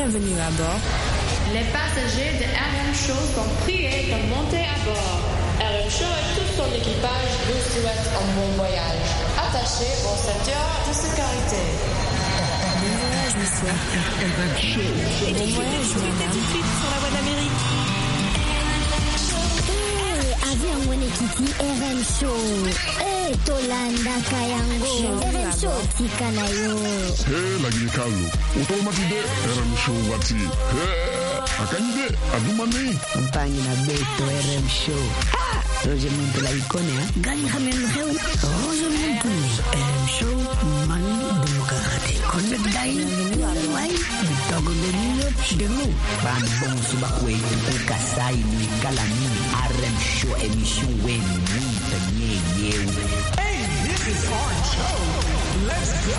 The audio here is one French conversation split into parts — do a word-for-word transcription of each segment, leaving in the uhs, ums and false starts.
Bienvenue à bord. Les passagers de R M Show sont priés de monter à bord. R M Show et tout son équipage vous souhaitent un bon voyage. Attachez vos ceintures de sécurité. Bon voyage, monsieur. R M Show. Bon voyage, madame. Tout de suite sur la voie d'Amérique. Avion Wenekiti R M Show. Eh, Tolanda Kayango. R M Show Tikanayo. Hey, lagi kalu. Utomatide R M Show wati. Hey, akanyide adumani. Compagnie na Beto R M Show. Ah, Roger Montola icone, hein? Gani Hamel Heu. Roger Montola R M Show. Mani Democrate. Connect Dine. Why? Bitogo de Nilo. De Lu. Bambon Subakwe. Ukasai ni Kalami. R M Show émission Wen. Ni Tanye Yew. Hey, this is our show. Let's go.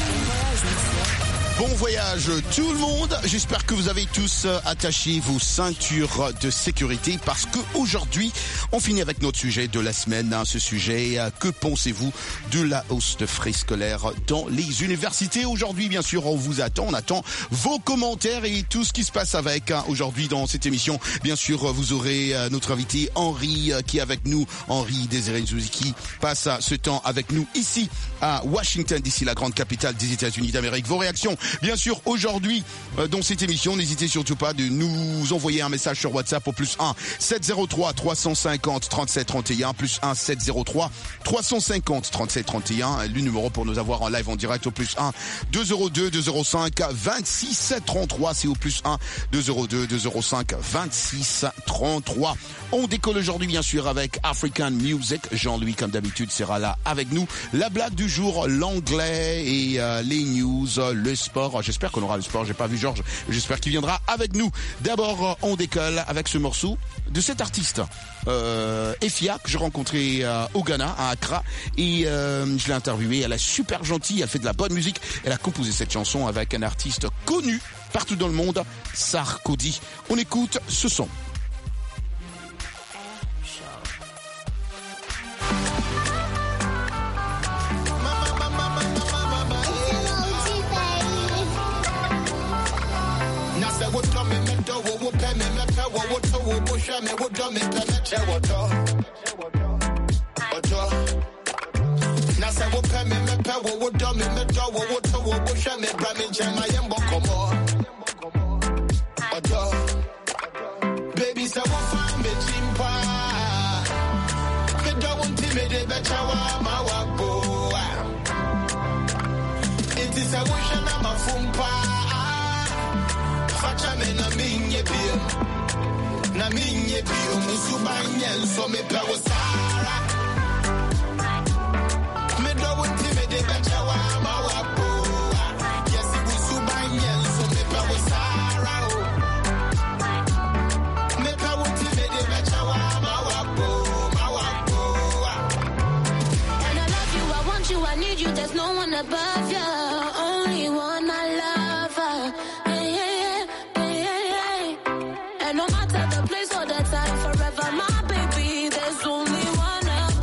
Bon voyage tout le monde, j'espère que vous avez tous attaché vos ceintures de sécurité parce qu'aujourd'hui on finit avec notre sujet de la semaine, hein, ce sujet, que pensez-vous de la hausse de frais scolaires dans les universités? Aujourd'hui bien sûr on vous attend, on attend vos commentaires et tout ce qui se passe avec, hein. Aujourd'hui dans cette émission bien sûr vous aurez notre invité Henri qui est avec nous, Henri Désiré Nzouzi qui passe ce temps avec nous ici à Washington D C, la grande capitale des États-Unis d'Amérique. Vos réactions bien sûr aujourd'hui euh, dans cette émission, n'hésitez surtout pas de nous envoyer un message sur WhatsApp au plus un sept zéro trois trois cent cinquante trente-sept trente et un, plus un sept zéro trois trois cent cinquante trente-sept trente et un, le numéro pour nous avoir en live en direct au plus un deux zéro deux deux zéro cinq vingt-six trente-trois, c'est au plus un deux zéro deux deux zéro cinq vingt-six trente-trois. On décolle aujourd'hui bien sûr avec African Music. Jean-Louis comme d'habitude sera là avec nous. La blague du jour, l'anglais et euh, les news, le sport. J'espère qu'on aura le sport, j'ai pas vu Georges, j'espère qu'il viendra avec nous. D'abord, on décolle avec ce morceau de cet artiste, euh, Efia, que j'ai rencontré euh, au Ghana, à Accra, et euh, je l'ai interviewée. Elle est super gentille, elle fait de la bonne musique. Elle a composé cette chanson avec un artiste connu partout dans le monde, Sarkodie. On écoute ce son. Baby, so what find me chimpa? Me don't want to me the better wa ma wabo. It is a wish and I'm a fumpa. Facha me na minye bio, na minye bio musubanya so me pa wasara. Me don't want to me the better wa ma wabo. Yes, it musubanya so me pa wasara. Me pa want to me the better wa ma wabo, ma wabo. And I love you, I want you, I need you. There's no one above you. Only one I love. Hey, hey, hey, hey, hey. And no matter the place or the time, forever, my baby. There's only one of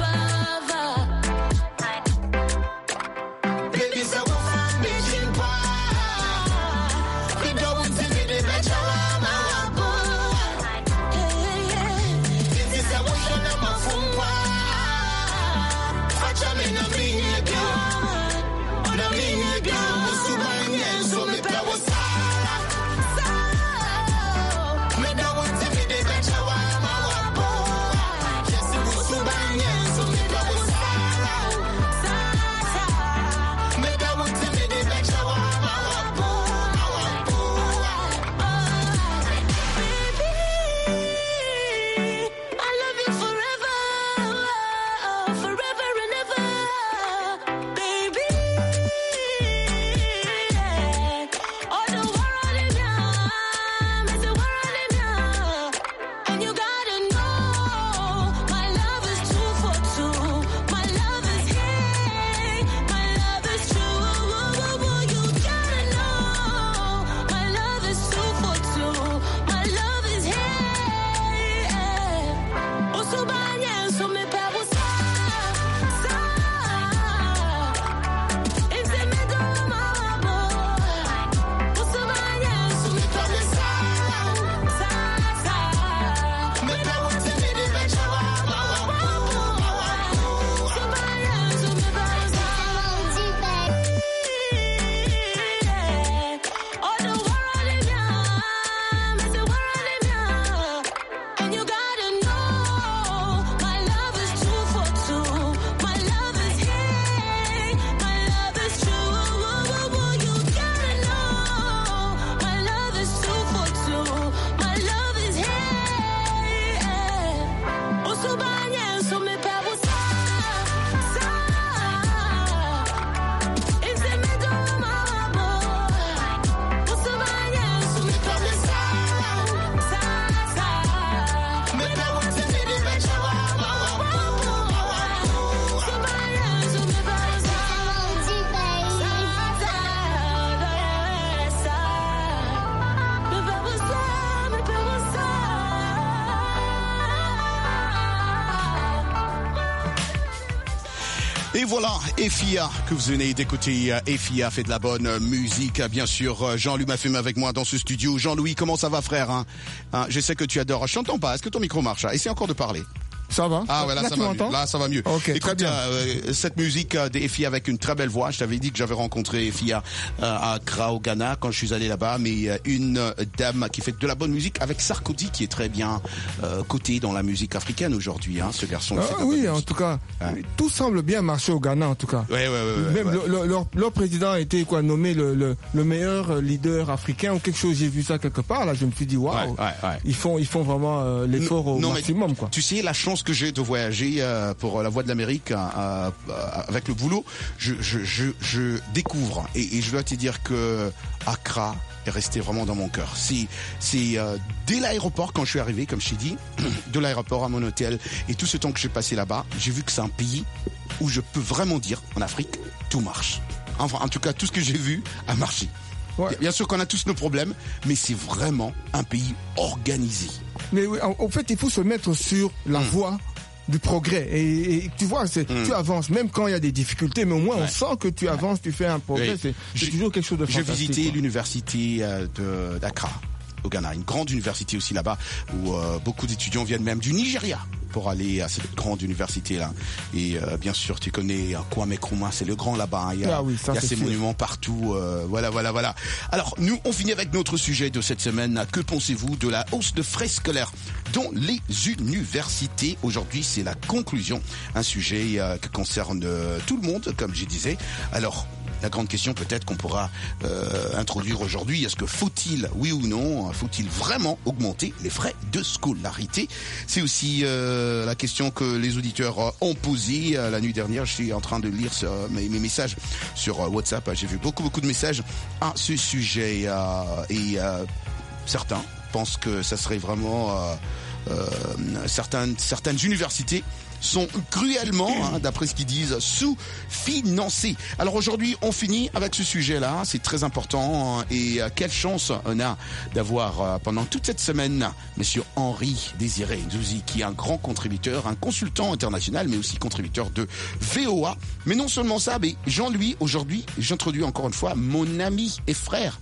Et voilà, Efia, que vous venez d'écouter. Efia fait de la bonne musique, bien sûr. Jean-Louis m'a fait avec moi dans ce studio. Jean-Louis, comment ça va, frère, hein, hein, je sais que tu adores. Je t'entends pas. Est-ce que ton micro marche? Essaye encore de parler. Ça va? Ah ouais, là, là ça tu va m'entends? mieux. Là, ça va mieux. Ok, Écoute, très bien. Euh, cette musique euh, d'Efia avec une très belle voix. Je t'avais dit que j'avais rencontré Efia euh, à Accra, au Ghana, quand je suis allé là-bas. Mais euh, une euh, dame qui fait de la bonne musique avec Sarkozy, qui est très bien euh, coté dans la musique africaine aujourd'hui. Hein, ce garçon. Ah, fait de la oui, bonne en musique. tout cas, Hein? tout semble bien marcher au Ghana, en tout cas. Ouais, ouais, ouais. ouais Même ouais. le- le- leur, leur président a été quoi, nommé le, le, le meilleur leader africain ou quelque chose. J'ai vu ça quelque part. Là, je me suis dit waouh, Ouais, ouais, ouais. ils font ils font vraiment euh, l'effort au Non, mais maximum, quoi. Tu sais, la chance que j'ai de voyager euh, pour la Voix de l'Amérique euh, euh, avec le boulot, je, je, je, je découvre et, et je dois te dire que Accra est resté vraiment dans mon cœur. C'est, c'est euh, dès l'aéroport quand je suis arrivé, comme je t'ai dit, de l'aéroport à mon hôtel et tout ce temps que j'ai passé là-bas, j'ai vu que c'est un pays où je peux vraiment dire, en Afrique, tout marche. Enfin, en tout cas, tout ce que j'ai vu a marché. Ouais. Bien sûr qu'on a tous nos problèmes, mais c'est vraiment un pays organisé. Mais oui, en, en fait, il faut se mettre sur la Mm. voie du progrès. Et, et tu vois, c'est, Mm. tu avances, même quand il y a des difficultés, mais au moins Ouais. on sent que tu avances, tu fais un progrès. Oui. C'est, c'est J'ai- toujours quelque chose de J'ai fantastique. visité quoi. l'université euh, de d'Accra, au Ghana, une grande université aussi là-bas, où euh, beaucoup d'étudiants viennent même du Nigeria pour aller à cette grande université-là. Et euh, bien sûr, tu connais euh, Kwame Nkrumah, c'est le grand là-bas. Il y a, Ah oui, ça, il y a c'est ces sûr. monuments partout. euh, voilà, voilà, voilà. Alors, nous, on finit avec notre sujet de cette semaine. Que pensez-vous de la hausse de frais scolaires dans les universités? Aujourd'hui, c'est la conclusion. Un sujet euh, qui concerne euh, tout le monde, comme je disais. Alors, la grande question peut-être qu'on pourra euh, introduire aujourd'hui, est-ce que faut-il, oui ou non, faut-il vraiment augmenter les frais de scolarité? C'est aussi euh, la question que les auditeurs euh, ont posée euh, la nuit dernière. Je suis en train de lire euh, mes, mes messages sur euh, WhatsApp. J'ai vu beaucoup, beaucoup de messages à ce sujet euh, et euh, certains pensent que ça serait vraiment euh, euh, certaines, certaines universités sont cruellement, hein, d'après ce qu'ils disent, sous-financés. Alors aujourd'hui, on finit avec ce sujet-là, c'est très important, hein, et euh, quelle chance on a d'avoir euh, pendant toute cette semaine Monsieur Henri Désiré Ndouzi, qui est un grand contributeur, un consultant international, mais aussi contributeur de V O A. Mais non seulement ça, mais Jean-Louis, aujourd'hui, j'introduis encore une fois mon ami et frère.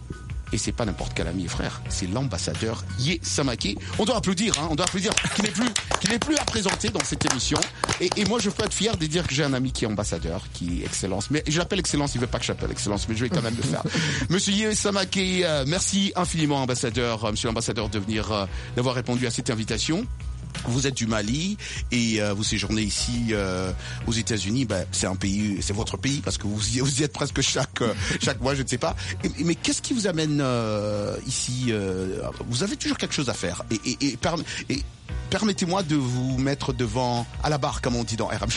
Et c'est pas n'importe quel ami et frère, c'est l'ambassadeur Yé Samake. On doit applaudir, hein, on doit applaudir qu'il n'est plus, qu'il n'est plus à présenter dans cette émission. Et, et moi, je peux être fier de dire que j'ai un ami qui est ambassadeur, qui est Excellence. Mais je l'appelle Excellence, il veut pas que j'appelle Excellence, mais je vais quand même le faire. Monsieur Yé Samake, euh, merci infiniment, ambassadeur, euh, monsieur l'ambassadeur, de venir, euh, d'avoir répondu à cette invitation. Vous êtes du Mali et euh, vous séjournez ici euh, aux États-Unis. Ben, c'est un pays, c'est votre pays parce que vous y, vous y êtes presque chaque euh, chaque mois, je ne sais pas. Et, mais qu'est-ce qui vous amène euh, ici euh, Vous avez toujours quelque chose à faire. Et, et, et, perm- et permettez-moi de vous mettre devant à la barre, comme on dit dans R M.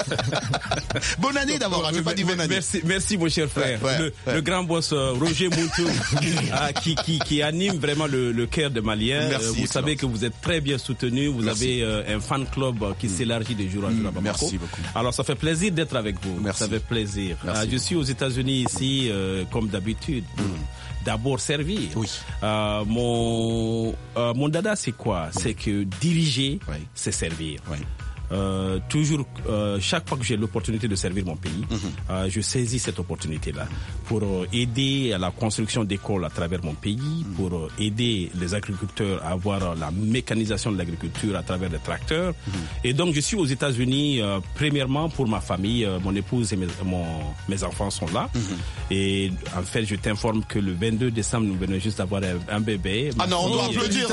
Bonne année d'abord. Je n'ai pas dit bonne année. Merci, merci mon cher frère. Ouais, ouais, le, ouais. le grand boss euh, Roger Moutou, ah, qui, qui, qui anime vraiment le, le cœur des Maliens. Merci, Euh, vous excellence. savez que vous êtes très bien soutenu. Vous Merci. avez euh, un fan club euh, qui s'élargit de jour en jour à Bamako. Merci beaucoup. Alors ça fait plaisir d'être avec vous. Merci. Ça fait plaisir. Merci. Ah, je suis aux États-Unis ici, euh, comme d'habitude. D'abord servir. Oui. Euh, mon euh, mon dada c'est quoi? C'est que diriger, Oui. c'est servir. Oui. Euh, toujours, euh, chaque fois que j'ai l'opportunité de servir mon pays, Mhm. euh, je saisis cette opportunité-là pour euh, aider à la construction d'écoles à travers mon pays, Mhm. pour euh, aider les agriculteurs à avoir euh, la mécanisation de l'agriculture à travers les tracteurs. Mhm. Et donc, je suis aux États-Unis euh, premièrement pour ma famille, euh, mon épouse et mes, mon, mes enfants sont là. Mhm. Et en fait, je t'informe que le vingt-deux décembre, nous venons juste d'avoir un, un bébé. Ah Ma non, on doit fille, applaudir.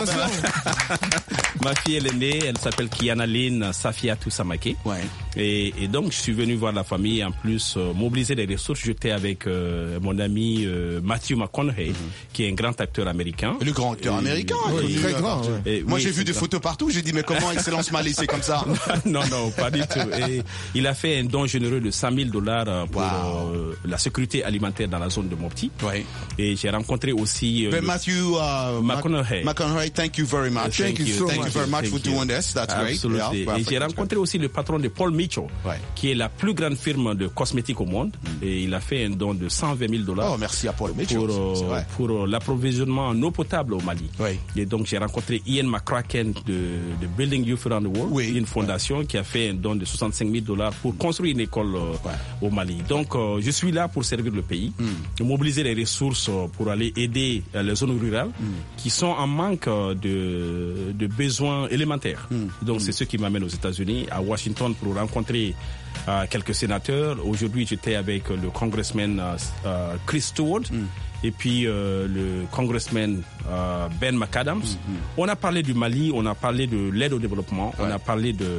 Ma fille, elle est née, elle s'appelle Kiana Lynn Safia Toussamake. Ouais. Et, et donc, je suis venu voir la famille, en plus, euh, mobiliser les ressources. J'étais avec euh, mon ami euh, Matthew McConaughey, qui est un grand acteur américain. Le grand acteur Et- américain. Oui, connu, très euh, grand, partout. ouais. Et Moi, oui, j'ai vu c'est des grand. photos partout. J'ai dit, mais comment Excellence m'a laissé comme ça? Non, non, pas du tout. Et il a fait un don généreux de cent mille dollars pour Wow. euh, la sécurité alimentaire dans la zone de Mopti. Ouais. Et j'ai rencontré aussi... euh, Mais le- Matthew uh, McConaughey. McConaughey, thank you very much. Thank you so Thank Thank you very much for doing this. That's great. Absolutely. Yeah, et j'ai rencontré aussi le patron de Paul Mitchell, ouais. qui est la plus grande firme de cosmétiques au monde. Mm. Et il a fait un don de cent vingt mille dollars. Oh, merci à Paul Mitchell. Pour, euh, pour euh, l'approvisionnement en eau potable au Mali. Oui. Et donc, j'ai rencontré Ian McCracken de, de Building Youth Around the World, oui. une fondation ouais. qui a fait un don de soixante-cinq mille dollars pour construire une école euh, ouais. au Mali. Donc, euh, je suis là pour servir le pays, mm. mobiliser les ressources pour aller aider euh, les zones rurales mm. qui sont en manque euh, de, de besoins élémentaires. Mm. Donc, mm. c'est ce qui m'amène aux États-Unis, à Washington, pour rencontrer euh, quelques sénateurs. Aujourd'hui, j'étais avec le congressman euh, euh, Chris Stewart. Mm. Et puis euh, le congressman euh, Ben McAdams. Mm-hmm. On a parlé du Mali, on a parlé de l'aide au développement, ouais. on a parlé de,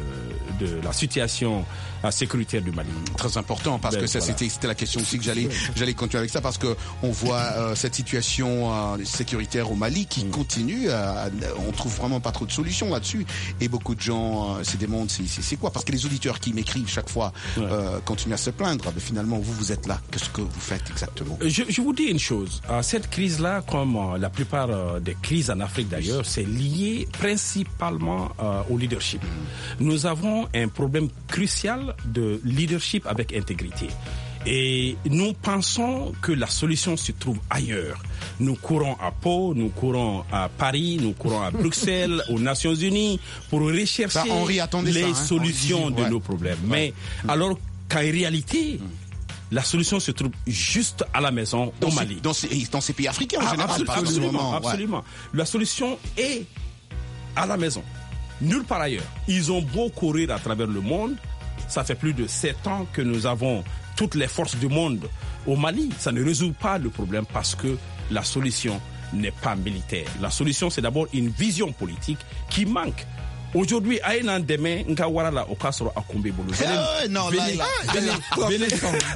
de la situation euh, sécuritaire du Mali. Très important, parce ben, que ça, voilà. c'était, c'était la question aussi que j'allais, j'allais continuer avec ça, parce que on voit euh, cette situation euh, sécuritaire au Mali qui mm. continue. Euh, on trouve vraiment pas trop de solutions là-dessus. Et beaucoup de gens euh, se demandent c'est, c'est, c'est quoi, parce que les auditeurs qui m'écrivent chaque fois ouais. euh, continuent à se plaindre. Mais finalement, vous, vous êtes là. Qu'est-ce que vous faites exactement? Je, je vous dis une chose, cette crise-là, comme la plupart des crises en Afrique d'ailleurs, c'est lié principalement au leadership. Nous avons un problème crucial de leadership avec intégrité. Et nous pensons que la solution se trouve ailleurs. Nous courons à Pau, nous courons à Paris, nous courons à Bruxelles, aux Nations Unies, pour rechercher ça, Henri, les ça, hein, solutions dit, de ouais. nos problèmes. Ouais. Mais alors qu'en réalité... Mm. La solution se trouve juste à la maison, dans au ces, Mali. Dans ces, dans ces pays africains, en ah, général. Absolument, absolument. absolument. Ouais. La solution est à la maison. Nulle part ailleurs. Ils ont beau courir à travers le monde. Ça fait plus de sept ans que nous avons toutes les forces du monde au Mali. Ça ne résout pas le problème parce que la solution n'est pas militaire. La solution, c'est d'abord une vision politique qui manque. Aujourd'hui, à un an demain, nga wara la okasoro akumbe bolo. Eh, non, là, là, venez,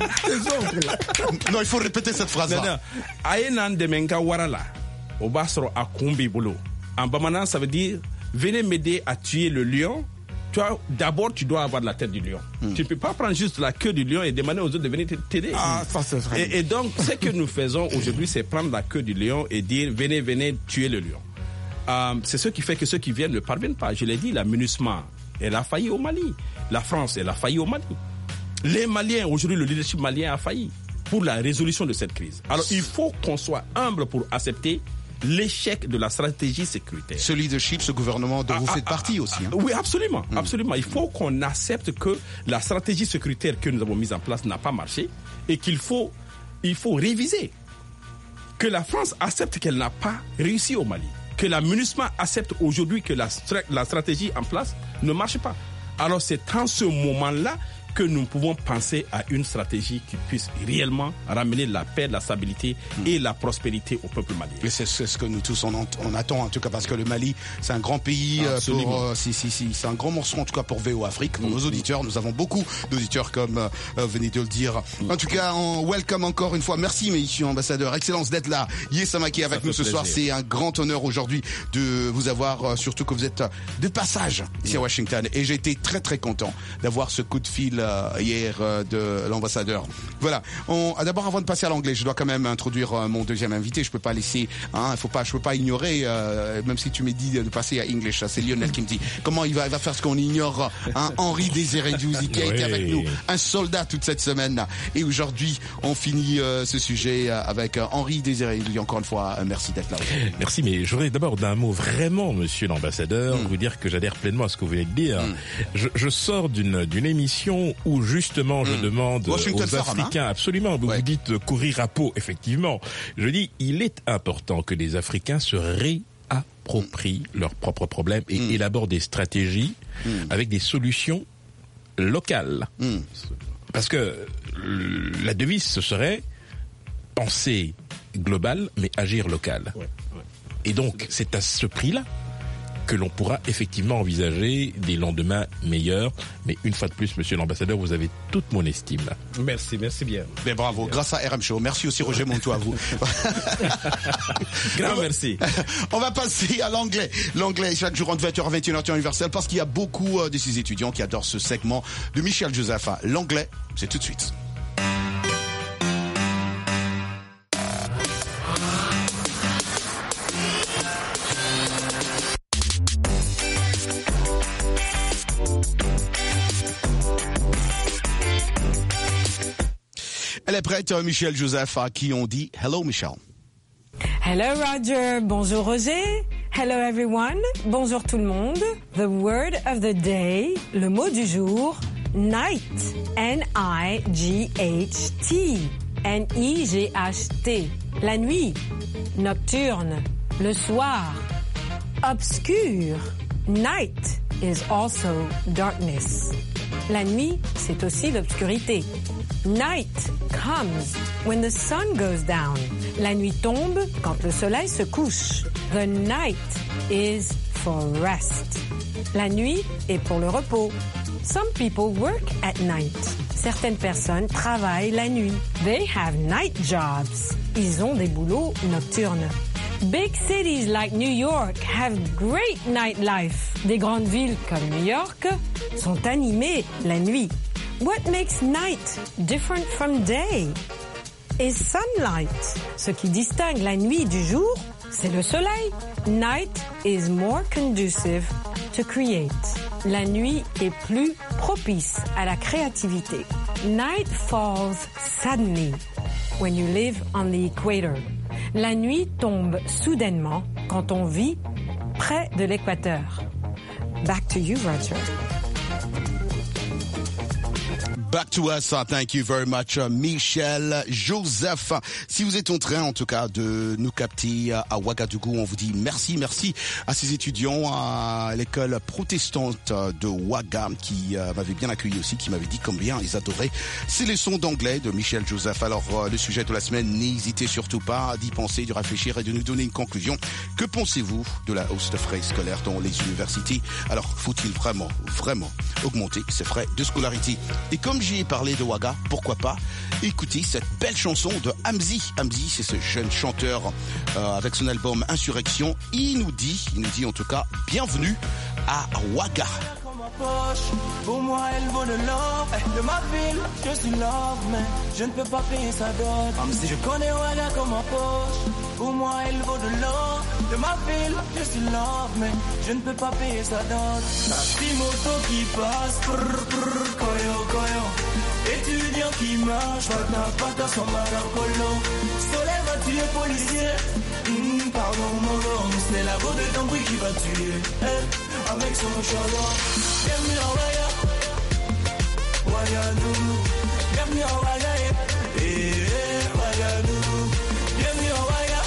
non, il faut répéter cette phrase-là. À un an demain, nga wara la okasoro akumbe bolo. En bamanan, ça veut dire, venez m'aider à tuer le lion. Toi, d'abord, tu dois avoir la tête du lion. Mm. Tu ne peux pas prendre juste la queue du lion et demander aux autres de venir t'aider. Ah, ça, c'est vrai. Et, et donc, ce que nous faisons aujourd'hui, c'est prendre la queue du lion et dire, venez, venez tuer le lion. Euh, c'est ce qui fait que ceux qui viennent ne parviennent pas. Je l'ai dit, la MINUSMA, elle a failli au Mali. La France, elle a failli au Mali. Les Maliens, aujourd'hui, le leadership malien a failli pour la résolution de cette crise. Alors, il faut qu'on soit humble pour accepter l'échec de la stratégie sécuritaire. Ce leadership, ce gouvernement dont ah, vous ah, faites ah, partie ah, aussi. Hein. Oui, absolument, mm. absolument. Il faut qu'on accepte que la stratégie sécuritaire que nous avons mise en place n'a pas marché et qu'il faut, il faut réviser. Que la France accepte qu'elle n'a pas réussi au Mali. Que la MINUSMA accepte aujourd'hui que la, la stratégie en place ne marche pas. Alors c'est en ce moment-là que nous pouvons penser à une stratégie qui puisse réellement ramener la paix, la stabilité mmh. et la prospérité au peuple malien. Et c'est, c'est ce que nous tous on, on attend en tout cas, parce que le Mali c'est un grand pays, pour, euh, si, si, si, c'est un grand morceau en tout cas pour V O Afrique, pour mmh. nos auditeurs. Nous avons beaucoup d'auditeurs comme euh, venez de le dire. Mmh. En tout cas, on welcome encore une fois. Merci messieurs ambassadeurs, excellence d'être là. Yesama est avec nous ce plaisir. soir. C'est un grand honneur aujourd'hui de vous avoir, surtout que vous êtes de passage ici mmh. à Washington. Et j'ai été très très content d'avoir ce coup de fil hier euh, de l'ambassadeur. Voilà. On, d'abord, avant de passer à l'anglais, je dois quand même introduire euh, mon deuxième invité. Je peux pas laisser, hein, il faut pas, je peux pas ignorer, euh, même si tu m'as dit de passer à English. C'est Lionel qui me dit comment il va, il va faire ce qu'on ignore. Hein, Henri Désiré Douzy qui a oui. été avec nous, un soldat toute cette semaine. Et aujourd'hui, on finit euh, ce sujet avec euh, Henri Désiré Douzy. Encore une fois, euh, merci d'être là. Merci, mais je voudrais d'abord d'un mot vraiment, monsieur l'ambassadeur, mm. vous dire que j'adhère pleinement à ce que vous venez de dire. Mm. Je, je sors d'une, d'une émission où justement je mmh. demande Washington aux Forum, Africains, hein absolument, vous ouais. vous dites euh, courir à Pau, effectivement. Je dis, il est important que les Africains se réapproprient mmh. leurs propres problèmes et mmh. élaborent des stratégies mmh. avec des solutions locales. Mmh. Parce que euh, la devise, ce serait penser global, mais agir local. Ouais. Ouais. Et donc, c'est à ce prix-là que l'on pourra effectivement envisager des lendemains meilleurs. Mais une fois de plus, monsieur l'ambassadeur, vous avez toute mon estime. Merci, merci bien. Mais bravo, bien. Grâce à R M Show. Merci aussi Roger Montou à vous. Grand merci. On va passer à l'anglais. L'anglais, chaque jour entre vingt heures et vingt et une heures temps universel, parce qu'il y a beaucoup de ces étudiants qui adorent ce segment de Michel Josepha. L'anglais, c'est tout de suite. est prête, Michel Joseph, à qui on dit hello, Michel. Hello Roger, bonjour Roger. Hello everyone, bonjour tout le monde. The word of the day, le mot du jour, night. N I G H T. N I G H T. La nuit, nocturne, le soir, obscur. Night is also darkness. La nuit, c'est aussi l'obscurité. Night comes when the sun goes down. La nuit tombe quand le soleil se couche. The night is for rest. La nuit est pour le repos. Some people work at night. Certaines personnes travaillent la nuit. They have night jobs. Ils ont des boulots nocturnes. Big cities like New York have great nightlife. Des grandes villes comme New York sont animées la nuit. What makes night different from day? Is sunlight. Ce qui distingue la nuit du jour, c'est le soleil. Night is more conducive to create. La nuit est plus propice à la créativité. Night falls suddenly when you live on the equator. La nuit tombe soudainement quand on vit près de l'équateur. Back to you, Roger. Back to us, thank you very much, Michel Joseph. Si vous êtes en train, en tout cas, de nous capter à Ouagadougou, on vous dit merci, merci à ces étudiants à l'école protestante de Ouaga qui euh, m'avaient bien accueilli aussi, qui m'avaient dit combien ils adoraient ces leçons d'anglais de Michel Joseph. Alors, euh, le sujet de la semaine, n'hésitez surtout pas d'y penser, d'y réfléchir et de nous donner une conclusion. Que pensez-vous de la hausse de frais scolaires dans les universités? Alors, faut-il vraiment, vraiment augmenter ces frais de scolarité? Et comme j'y ai parlé de Ouaga, pourquoi pas écouter cette belle chanson de Hamzi. Hamzi, c'est ce jeune chanteur euh, avec son album Insurrection. Il nous dit, il nous dit en tout cas, bienvenue à Ouaga. Pour moi, elle vaut de l'or. De ma ville, je suis love, mais je ne peux pas payer sa dot. Même si je connais Ouaga comme ma poche. Pour moi, elle vaut de l'or. De ma ville, je suis love, mais je ne peux pas payer sa dot. La petite moto qui passe, brr, brr, koyo, koyo. Étudiant qui marche, pata, pata, son maracolo. Soleil va tuer policier. Mmh, pardon, mon gars, c'est la voix de ton bruit qui va tuer. Eh, avec son chaleur. Bienvenue à Ouaga, Ouagadougou. Bienvenue à Ouaga, eh, eh, Ouagadougou. Bienvenue à Ouaga,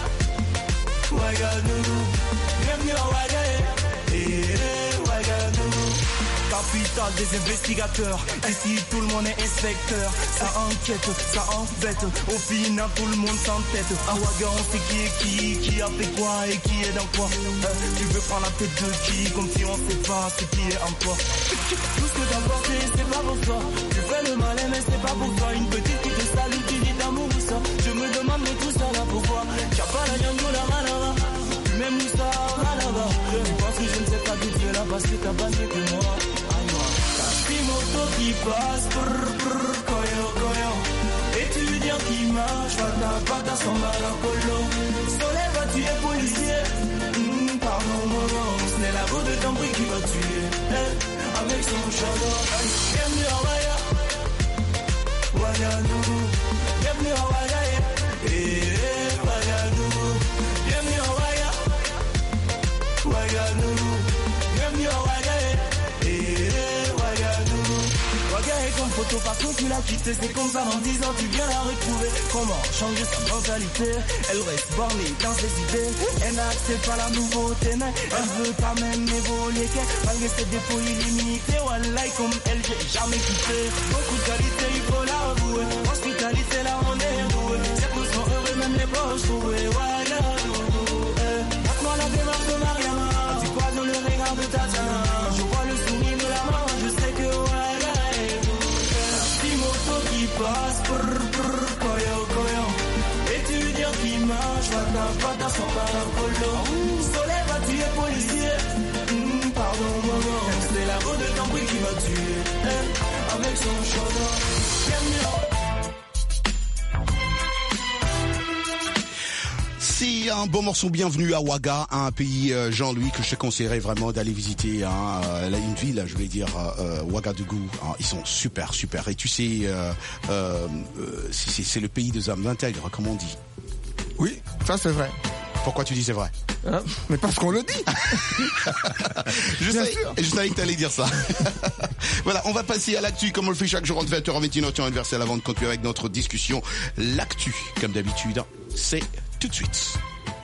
Ouagadougou. Bienvenue à Ouaga, eh, eh, Ouagadougou. Capitale des investigateurs, ici tout le monde est inspecteur. Ça enquête, ça embête, au final tout le monde s'entête. À Ouaga on sait qui est qui, qui a fait quoi et qui est dans quoi. euh, Tu veux prendre la tête de qui, comme si on sait pas ce qui est en toi. Tout ce que t'as porté c'est pas pour toi. Tu fais le malin mais c'est pas pour toi. Une petite qui te salue, qui dit d'amour ou ça. Je me demande mais tout ça là pourquoi. Y'a pas la yango la malava. Tu m'aimes ou ça, malava. Je pense que je ne sais pas qui tu es là parce que t'as pas mieux que moi. Moto qui passe, brr, brr, koyo, koyo. Étudiant qui marche, pata, pata, son maracolo. Soleil va tuer policier. Mmh, pardon, mon nom, c'est la voix de ton bruit qui va tuer. Eh, avec son chaleur. Bienvenue à Ouaga, Ouagadougou. Bienvenue à Ouaga, eh, eh, Ouagadougou. Bienvenue à Ouaga, Ouagadougou. Bienvenue à Ouaga, eh, eh, Ouagadougou. Ouaga est comme photo parce que tu l'as quitté. C'est comme ça dans dix ans tu viens la retrouver. Comment changer sa mentalité? Elle reste bornée dans ses idées. Elle n'accepte pas la nouveauté mais elle veut quand même évoluer. Malgré ses défauts illimités. Wallah comme elle j'ai jamais quitté. Beaucoup de qualité il faut l'avouer. Hospitalité là on est doué. C'est tous sont heureux même les proches trouvés. Ouagadougou, eh. Passe-moi la démarche de Mariama. Tu crois dans le regard de Tatiana. Je vois le sourire de la main. Je sais que Ouaga est doux. La petite moto qui passe, brr, brr, koyo, koyo. Étudiant qui marche, pata, pata, son parapolo. Soleil va tuer policier. Mmh, pardon, maman. C'est la voix de ton bruit qui va tuer. Eh, avec son chaudron. Bienvenue. Si C'était un bon morceau. Bienvenue à Ouaga, un pays, euh, Jean-Louis, que je te conseillerais vraiment d'aller visiter. Hein, euh, une ville, je vais dire, euh, Ouagadougou. Hein, ils sont super, super. Et tu sais, euh, euh, c'est, c'est le pays des hommes intègres, comme on dit. Oui, ça c'est vrai. Pourquoi tu dis c'est vrai? Hein? Mais parce qu'on le dit. je, savais, je savais que tu allais dire ça. Voilà, on va passer à l'actu comme on le fait chaque jour entre vingt heures et vingt et une heures temps universel avant de continuer avec notre discussion. L'actu, comme d'habitude, c'est tout de suite.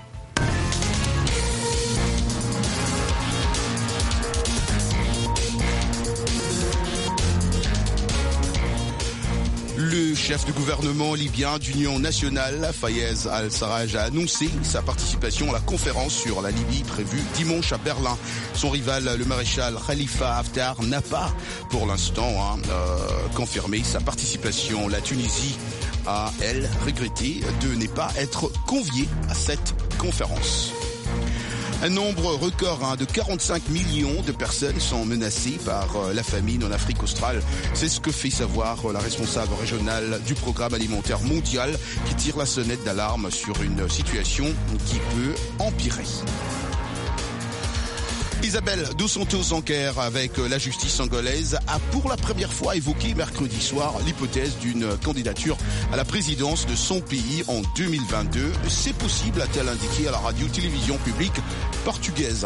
Le chef de gouvernement libyen d'Union nationale, Fayez al-Sarraj, a annoncé sa participation à la conférence sur la Libye prévue dimanche à Berlin. Son rival, le maréchal Khalifa Haftar, n'a pas, pour l'instant, hein, euh, confirmé sa participation. La Tunisie a, elle, regretté de ne pas être conviée à cette conférence. Un nombre record hein, de quarante-cinq millions de personnes sont menacées par euh, la famine en Afrique australe. C'est ce que fait savoir euh, la responsable régionale du programme alimentaire mondial qui tire la sonnette d'alarme sur une situation qui peut empirer. Isabelle dos Santos Anquer, avec la justice angolaise, a pour la première fois évoqué mercredi soir l'hypothèse d'une candidature à la présidence de son pays en deux mille vingt-deux. C'est possible, a-t-elle indiqué à la radio-télévision publique portugaise.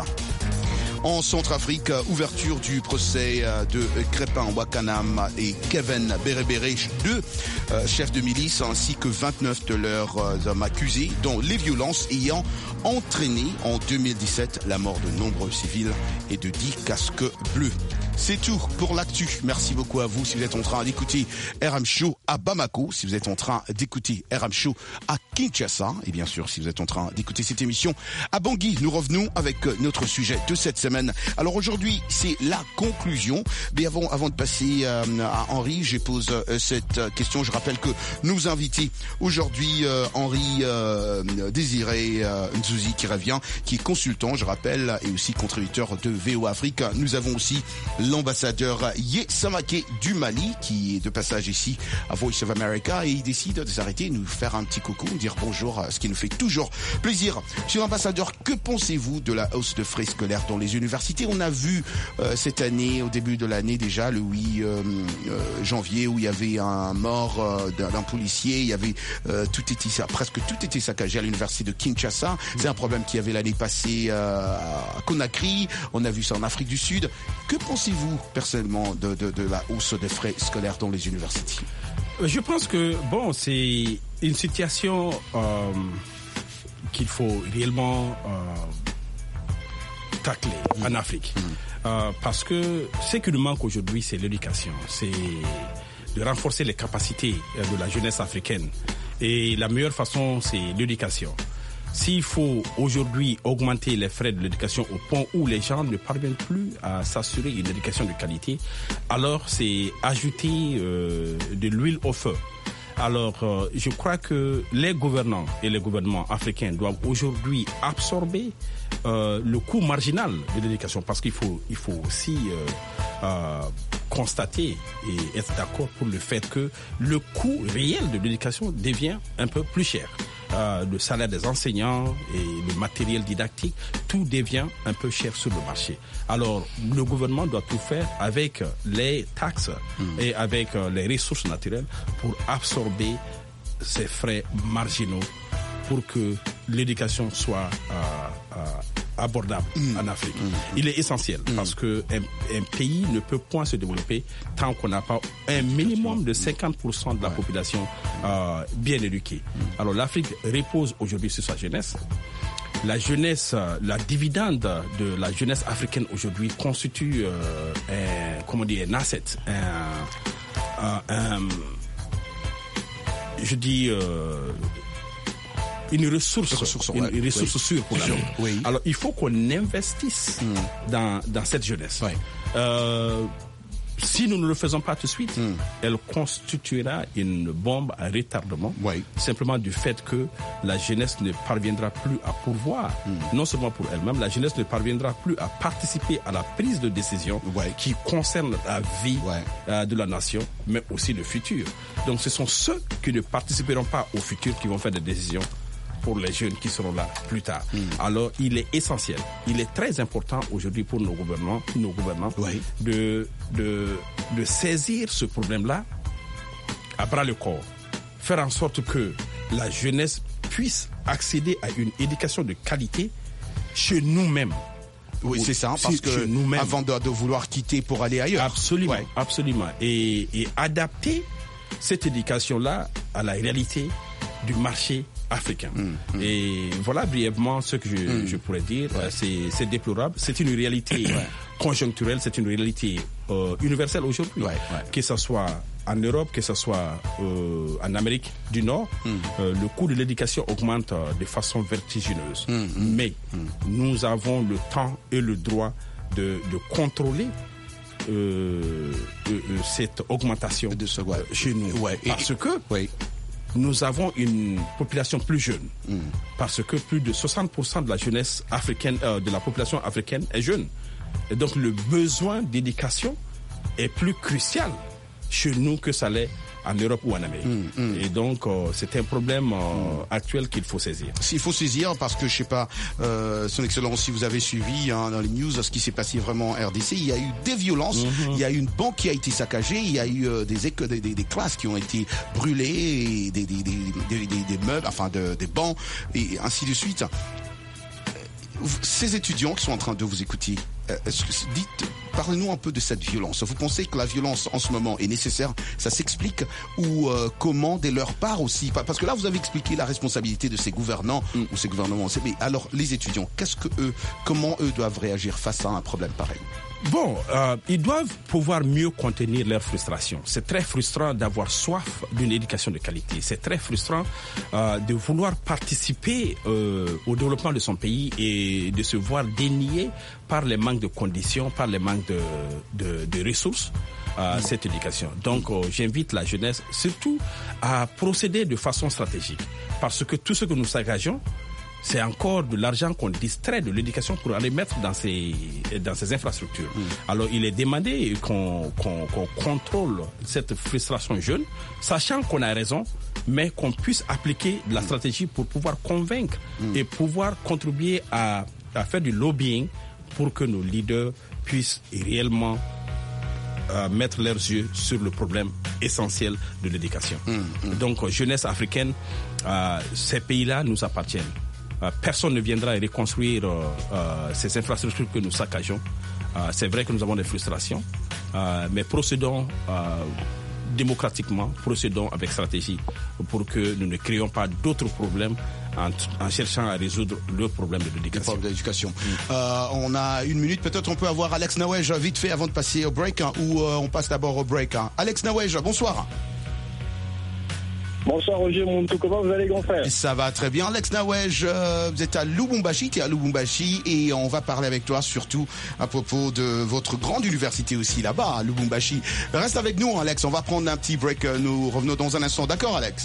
En Centrafrique, ouverture du procès de Crépin Wakanam et Kevin Berebere, deux euh, chefs de milice, ainsi que vingt-neuf de leurs euh, hommes accusés, dont les violences ayant entraîné en deux mille dix-sept la mort de nombreux civils et de dix casques bleus. C'est tout pour l'actu. Merci beaucoup à vous si vous êtes en train d'écouter R M Show à Bamako, si vous êtes en train d'écouter R M Show à Kinshasa, et bien sûr si vous êtes en train d'écouter cette émission à Bangui. Nous revenons avec notre sujet de cette semaine. Alors aujourd'hui, c'est la conclusion. Mais avant, avant de passer euh, à Henri, je pose euh, cette question. Je rappelle que nous invités aujourd'hui, euh, Henri euh, Désiré euh, Nzouzi qui revient, qui est consultant, je rappelle, et aussi contributeur de V O Afrique. Nous avons aussi l'ambassadeur Yé Samake du Mali, qui est de passage ici à Voice of America, et il décide de s'arrêter, nous faire un petit coucou, dire bonjour, ce qui nous fait toujours plaisir. Monsieur l'ambassadeur, que pensez-vous de la hausse de frais scolaires dans les universités? On a vu euh, cette année, au début de l'année déjà, le huit euh, euh, janvier, où il y avait un mort euh, d'un, d'un policier, il y avait euh, tout était presque tout était saccagé à l'université de Kinshasa. C'est un problème qu'il y avait l'année passée euh, à Conakry. On a vu ça en Afrique du Sud. Que pensez-vous personnellement de, de, de la hausse des frais scolaires dans les universités? Je pense que bon, c'est une situation euh, qu'il faut réellement euh, tacler mmh. en Afrique, mmh. euh, parce que ce qui nous manque aujourd'hui, c'est l'éducation, c'est de renforcer les capacités de la jeunesse africaine, et la meilleure façon, c'est l'éducation. S'il faut aujourd'hui augmenter les frais de l'éducation au point où les gens ne parviennent plus à s'assurer une éducation de qualité, alors c'est ajouter euh, de l'huile au feu. Alors, euh, je crois que les gouvernants et les gouvernements africains doivent aujourd'hui absorber euh, le coût marginal de l'éducation, parce qu'il faut, il faut aussi euh, euh, constater et être d'accord pour le fait que le coût réel de l'éducation devient un peu plus cher. Euh, le salaire des enseignants et le matériel didactique, tout devient un peu cher sur le marché. Alors, le gouvernement doit tout faire avec les taxes mmh. et avec euh, les ressources naturelles pour absorber ces frais marginaux pour que l'éducation soit euh, euh, abordable mmh. en Afrique. Mmh. Il est essentiel mmh. parce que un, un pays ne peut point se développer tant qu'on n'a pas un minimum de cinquante pour cent de la ouais. population euh, bien éduquée. Mmh. Alors l'Afrique repose aujourd'hui sur sa jeunesse. La jeunesse, la dividende de la jeunesse africaine aujourd'hui constitue euh, un, comment dire, un asset, un, un, un je dis euh, une ressource, ressource une, ouais. une ressource oui. sûre pour l'Afrique. Oui. Alors il faut qu'on investisse mm. dans, dans cette jeunesse. Ouais. Euh, si nous ne le faisons pas tout de suite, mm. elle constituera une bombe à retardement, ouais. simplement du fait que la jeunesse ne parviendra plus à pourvoir, mm. non seulement pour elle-même, la jeunesse ne parviendra plus à participer à la prise de décision ouais. qui concerne la vie ouais. euh, de la nation, mais aussi le futur. Donc ce sont ceux qui ne participeront pas au futur qui vont faire des décisions pour les jeunes qui seront là plus tard. Mm. Alors, il est essentiel, il est très important aujourd'hui pour nos gouvernants, nos gouvernants oui. de, de, de saisir ce problème-là à bras le corps. Faire en sorte que la jeunesse puisse accéder à une éducation de qualité chez nous-mêmes. Oui, c'est ça, parce que nous-mêmes, avant de, de vouloir quitter pour aller ailleurs. Absolument, ouais. absolument. Et, et adapter cette éducation-là à la réalité du marché africain. Mmh, mmh. Et voilà brièvement ce que je, mmh. je pourrais dire. Ouais. C'est, c'est déplorable. C'est une réalité ouais. conjoncturelle, c'est une réalité euh, universelle aujourd'hui. Ouais, ouais. Que ce soit en Europe, que ce soit euh, en Amérique du Nord, mmh. euh, le coût de l'éducation augmente euh, de façon vertigineuse. Mmh. Mais mmh. nous avons le temps et le droit de, de contrôler euh, euh, cette augmentation de ce, ouais. euh, chez nous. Ouais. Parce et, que ouais. nous avons une population plus jeune. Mmh. Parce que plus de soixante pour cent de la jeunesse africaine, euh, de la population africaine est jeune. Et donc le besoin d'éducation est plus crucial chez nous que ça l'est en Europe ou en Amérique. Mmh, mmh. Et donc, euh, c'est un problème euh, mmh. actuel qu'il faut saisir. Il faut saisir parce que, je sais pas, euh, Son Excellence, si vous avez suivi hein, dans les news ce qui s'est passé vraiment en R D C, il y a eu des violences, mmh. il y a eu une banque qui a été saccagée, il y a eu euh, des, éco- des, des, des classes qui ont été brûlées, et des, des, des, des, des, des meubles, enfin de, des bancs, et ainsi de suite. Ces étudiants qui sont en train de vous écouter, euh, dites, parlez-nous un peu de cette violence. Vous pensez que la violence en ce moment est nécessaire? Ça s'explique? Ou euh, comment, dès leur part aussi? Parce que là, vous avez expliqué la responsabilité de ces gouvernants mm. ou ces gouvernements. Mais alors, les étudiants, qu'est-ce que eux, comment eux doivent réagir face à un problème pareil? Bon, euh, ils doivent pouvoir mieux contenir leur frustration. C'est très frustrant d'avoir soif d'une éducation de qualité. C'est très frustrant euh, de vouloir participer euh, au développement de son pays et de se voir dénié par les manques de conditions, par les manques de, de, de ressources à mmh. cette éducation. Donc, euh, j'invite la jeunesse surtout à procéder de façon stratégique. Parce que tout ce que nous s'engageons, c'est encore de l'argent qu'on distrait de l'éducation pour aller mettre dans ces, dans ces infrastructures. Mmh. Alors, il est demandé qu'on, qu'on, qu'on contrôle cette frustration jeune, sachant qu'on a raison, mais qu'on puisse appliquer de la mmh. stratégie pour pouvoir convaincre mmh. et pouvoir contribuer à, à faire du lobbying pour que nos leaders puissent réellement euh, mettre leurs yeux sur le problème essentiel de l'éducation. Mmh. Mmh. Donc, jeunesse africaine, euh, ces pays-là nous appartiennent. Personne ne viendra reconstruire euh, euh, ces infrastructures que nous saccageons. Euh, c'est vrai que nous avons des frustrations, euh, mais procédons euh, démocratiquement, procédons avec stratégie pour que nous ne créions pas d'autres problèmes en, en cherchant à résoudre le problème de l'éducation. Le problème de l'éducation. Mmh. Euh, on a une minute, peut-être on peut avoir Alex Nawej vite fait avant de passer au break, hein, ou euh, on passe d'abord au break. Hein. Alex Nawej, bonsoir. Bonsoir Roger Montou, comment vous allez grand frère? Ça va très bien. Alex Nawej, euh, vous êtes à Lubumbashi, tu es à Lubumbashi et on va parler avec toi surtout à propos de votre grande université aussi là-bas à Lubumbashi. Reste avec nous Alex, on va prendre un petit break, nous revenons dans un instant. D'accord Alex?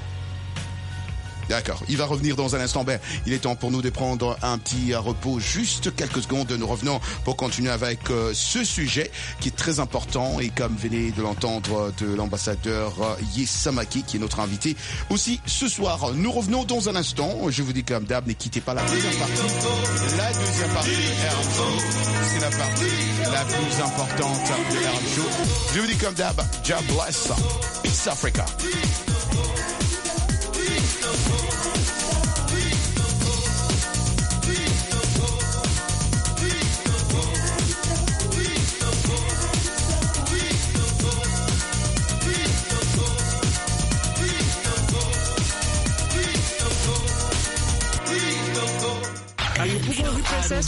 D'accord, il va revenir dans un instant. Ben, il est temps pour nous de prendre un petit repos, juste quelques secondes. Nous revenons pour continuer avec euh, ce sujet qui est très important et comme venez de l'entendre de l'ambassadeur euh, Yesamaki qui est notre invité aussi ce soir. Nous revenons dans un instant. Je vous dis comme d'hab, ne quittez pas la deuxième partie. La deuxième partie de R M Show, c'est la partie la plus importante de R M Show. Je vous dis comme d'hab, God bless Peace Africa. Os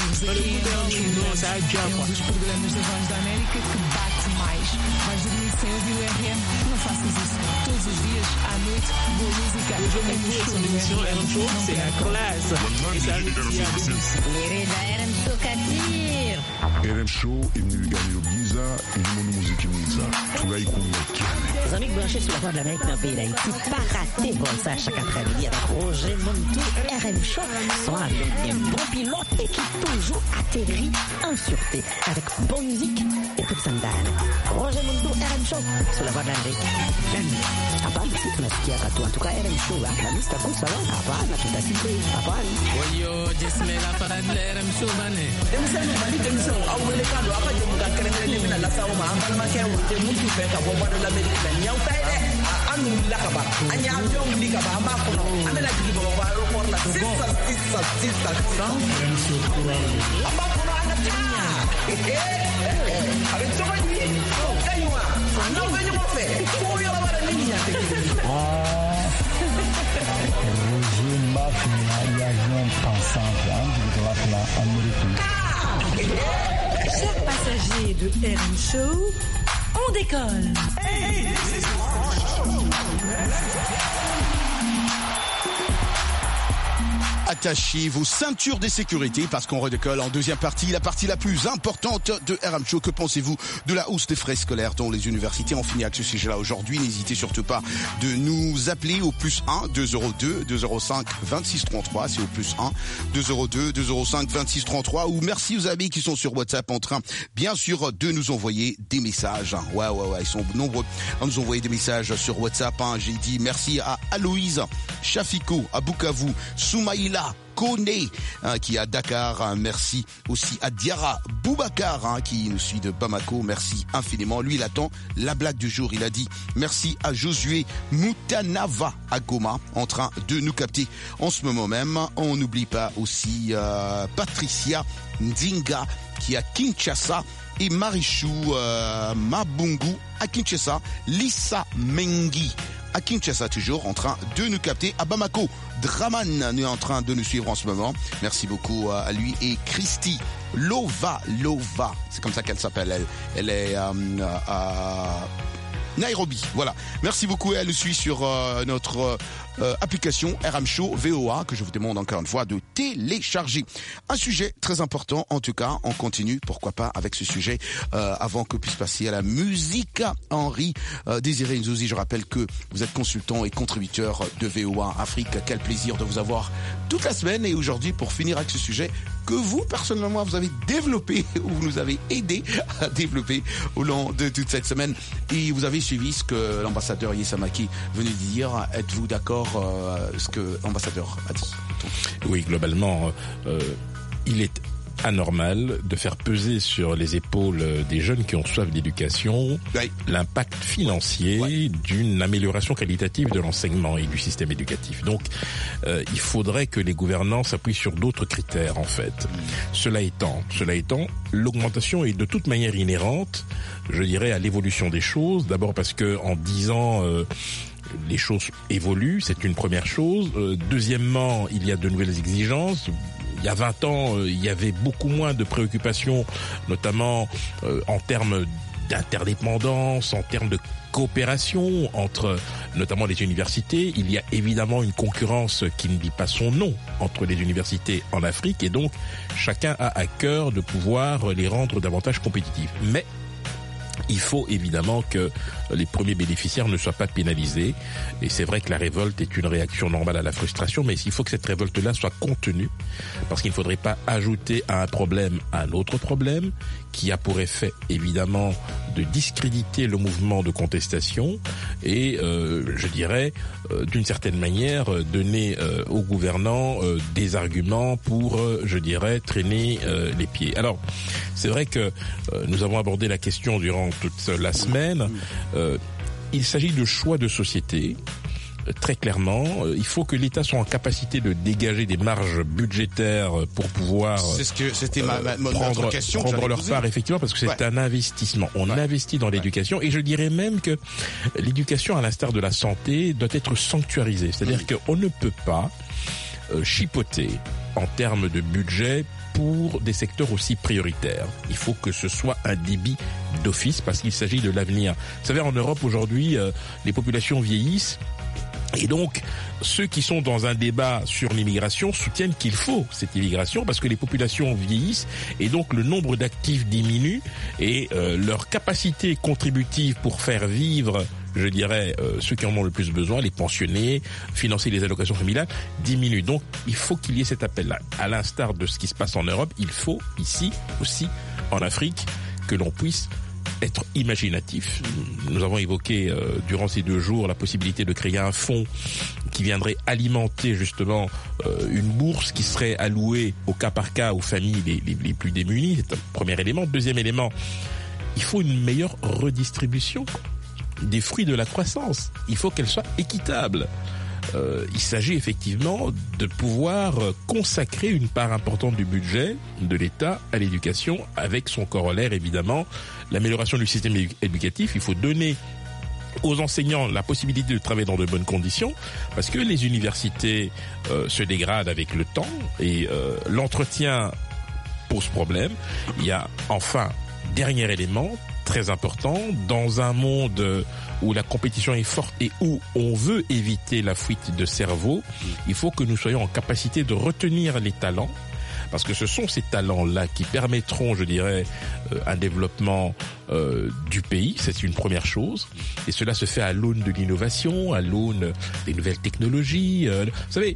programas da Voz da América que bate mais. Vais dormir sem ouvir o R M? Não faças isso. Todos os dias, à noite, boa música. R M Show, c'est la classe. Et ça veut dire... Les R M Show Katir. R M Show est venu gagner le Giza mwiza ndimono muziki mwiza tugaikunga cyane. Les amis branchés sur la voie de l'Amérique dans le pays d'Haïti, pas rater bon ça chaque après-midi avec Roger Montou, R M Show, sont avec des bons pilotes et qui toujours atterrit en sûreté avec bonne musique et toute sandale. Roger Montou, R M Show, sur la voie de l'Amérique. Hapana, si tunasikia katu, en tout cas R M Show, la lista kusa, hapana, tutasikia, hapana. Oyo, jesmela para de R M Show, bane. Demisano, mali demisano, awele kando, apa jemu ka kerengere demina la sawo ma, ambal ma kero, te muntu fe ka bo de l'Amérique la nyau tay de, anu la ka ba, anya avion li ka ba, amba kono, amela jigi bo ba aéroport la, sisa, sisa, sisa, sisa. Amba kono ana tanya. Eh, eh, avec so many, kaywa, anu venyo mo fe, ko yo la bara niña te. Roger Mafina, l'avion pensant de la plan américain. Chers passagers de R M Show, on décolle. Attachez vos ceintures de sécurité parce qu'on redécolle en deuxième partie, la partie la plus importante de R M Show. Que pensez-vous de la hausse des frais scolaires dont les universités ont fini avec ce sujet-là aujourd'hui? N'hésitez surtout pas de nous appeler au plus un deux zéro deux deux zéro cinq vingt-six trente-trois. C'est au plus un deux zéro deux deux zéro cinq vingt-six trente-trois. Ou merci aux amis qui sont sur WhatsApp en train, bien sûr, de nous envoyer des messages. Ouais, ouais, ouais, ils sont nombreux à nous envoyer des messages sur WhatsApp. Hein. J'ai dit merci à Aloïse, Shafiko, à Bukavu, Soumaïla, Kone, hein, qui est à Dakar. Hein, merci aussi à Diara Boubacar, hein, qui nous suit de Bamako. Merci infiniment. Lui, il attend la blague du jour. Il a dit merci à Josué Moutanava à Goma, en train de nous capter en ce moment même. On n'oublie pas aussi euh, Patricia Ndinga, qui est à Kinshasa, et Marichou euh, Mabungu à Kinshasa. Lisa Mengi à Kinshasa, toujours en train de nous capter. À Bamako, Draman est en train de nous suivre en ce moment. Merci beaucoup à lui. Et Christy Lova, Lova, c'est comme ça qu'elle s'appelle. Elle, elle est euh, à Nairobi. Voilà. Merci beaucoup. Elle nous suit sur euh, notre euh, application R M Show V O A, que je vous demande encore une fois de télécharger. Un sujet très important. En tout cas, on continue. Pourquoi pas avec ce sujet euh, avant que puisse passer à la musique. Henri euh, Désiré Nzouzi, je rappelle que vous êtes consultant et contributeur de V O A Afrique. Quel plaisir de vous avoir toute la semaine. Et aujourd'hui, pour finir avec ce sujet que vous, personnellement, vous avez développé, ou vous nous avez aidé à développer au long de toute cette semaine. Et vous avez suivi ce que l'ambassadeur Yesamaki venait de dire. Êtes-vous d'accord euh, ce que l'ambassadeur a dit? Oui, globalement, euh, il est anormal de faire peser sur les épaules des jeunes qui ont soif d'éducation oui. l'impact financier oui. d'une amélioration qualitative de l'enseignement et du système éducatif. Donc, euh, il faudrait que les gouvernants s'appuient sur d'autres critères, en fait. Mmh. Cela étant, cela étant, l'augmentation est de toute manière inhérente, je dirais, à l'évolution des choses. D'abord parce que en dix ans, euh, les choses évoluent, c'est une première chose. Euh, deuxièmement, il y a de nouvelles exigences. Il y a vingt ans, euh, il y avait beaucoup moins de préoccupations, notamment euh, en termes d'interdépendance, en termes de coopération entre notamment les universités. Il y a évidemment une concurrence qui ne dit pas son nom entre les universités en Afrique, et donc chacun a à cœur de pouvoir les rendre davantage compétitifs. Mais il faut évidemment que les premiers bénéficiaires ne soient pas pénalisés. Et c'est vrai que la révolte est une réaction normale à la frustration, mais il faut que cette révolte-là soit contenue, parce qu'il ne faudrait pas ajouter à un problème un autre problème qui a pour effet évidemment de discréditer le mouvement de contestation et euh, je dirais euh, d'une certaine manière euh, donner euh, aux gouvernants euh, des arguments pour euh, je dirais traîner euh, les pieds. Alors c'est vrai que euh, nous avons abordé la question durant toute la semaine. Euh, il s'agit de choix de société. Très clairement, il faut que l'État soit en capacité de dégager des marges budgétaires pour pouvoir c'est ce que c'était ma, ma, ma prendre, question prendre leur poser. part, effectivement, parce que c'est ouais. un investissement. On ouais. investit dans l'éducation ouais. et je dirais même que l'éducation, à l'instar de la santé, doit être sanctuarisée. C'est-à-dire mmh. qu'on ne peut pas euh, chipoter en termes de budget pour des secteurs aussi prioritaires. Il faut que ce soit un débit d'office parce qu'il s'agit de l'avenir. Vous savez, en Europe aujourd'hui, euh, les populations vieillissent. Et donc, ceux qui sont dans un débat sur l'immigration soutiennent qu'il faut cette immigration parce que les populations vieillissent et donc le nombre d'actifs diminue et euh, leur capacité contributive pour faire vivre, je dirais, euh, ceux qui en ont le plus besoin, les pensionnés, financer les allocations familiales, diminue. Donc, il faut qu'il y ait cet appel-là. À l'instar de ce qui se passe en Europe, il faut ici aussi, en Afrique, que l'on puisse être imaginatif. Nous avons évoqué euh, durant ces deux jours la possibilité de créer un fonds qui viendrait alimenter justement euh, une bourse qui serait allouée au cas par cas aux familles les, les, les plus démunies. C'est un premier élément. Deuxième élément, il faut une meilleure redistribution des fruits de la croissance. Il faut qu'elle soit équitable. Euh, il s'agit effectivement de pouvoir consacrer une part importante du budget de l'État à l'éducation, avec son corollaire évidemment l'amélioration du système éducatif. Il faut donner aux enseignants la possibilité de travailler dans de bonnes conditions, parce que les universités euh, se dégradent avec le temps et euh, l'entretien pose problème. Il y a enfin, dernier élément très important, dans un monde où la compétition est forte et où on veut éviter la fuite de cerveau, il faut que nous soyons en capacité de retenir les talents, parce que ce sont ces talents-là qui permettront, je dirais, euh, un développement euh, du pays. C'est une première chose. Et cela se fait à l'aune de l'innovation, à l'aune des nouvelles technologies. Euh, vous savez,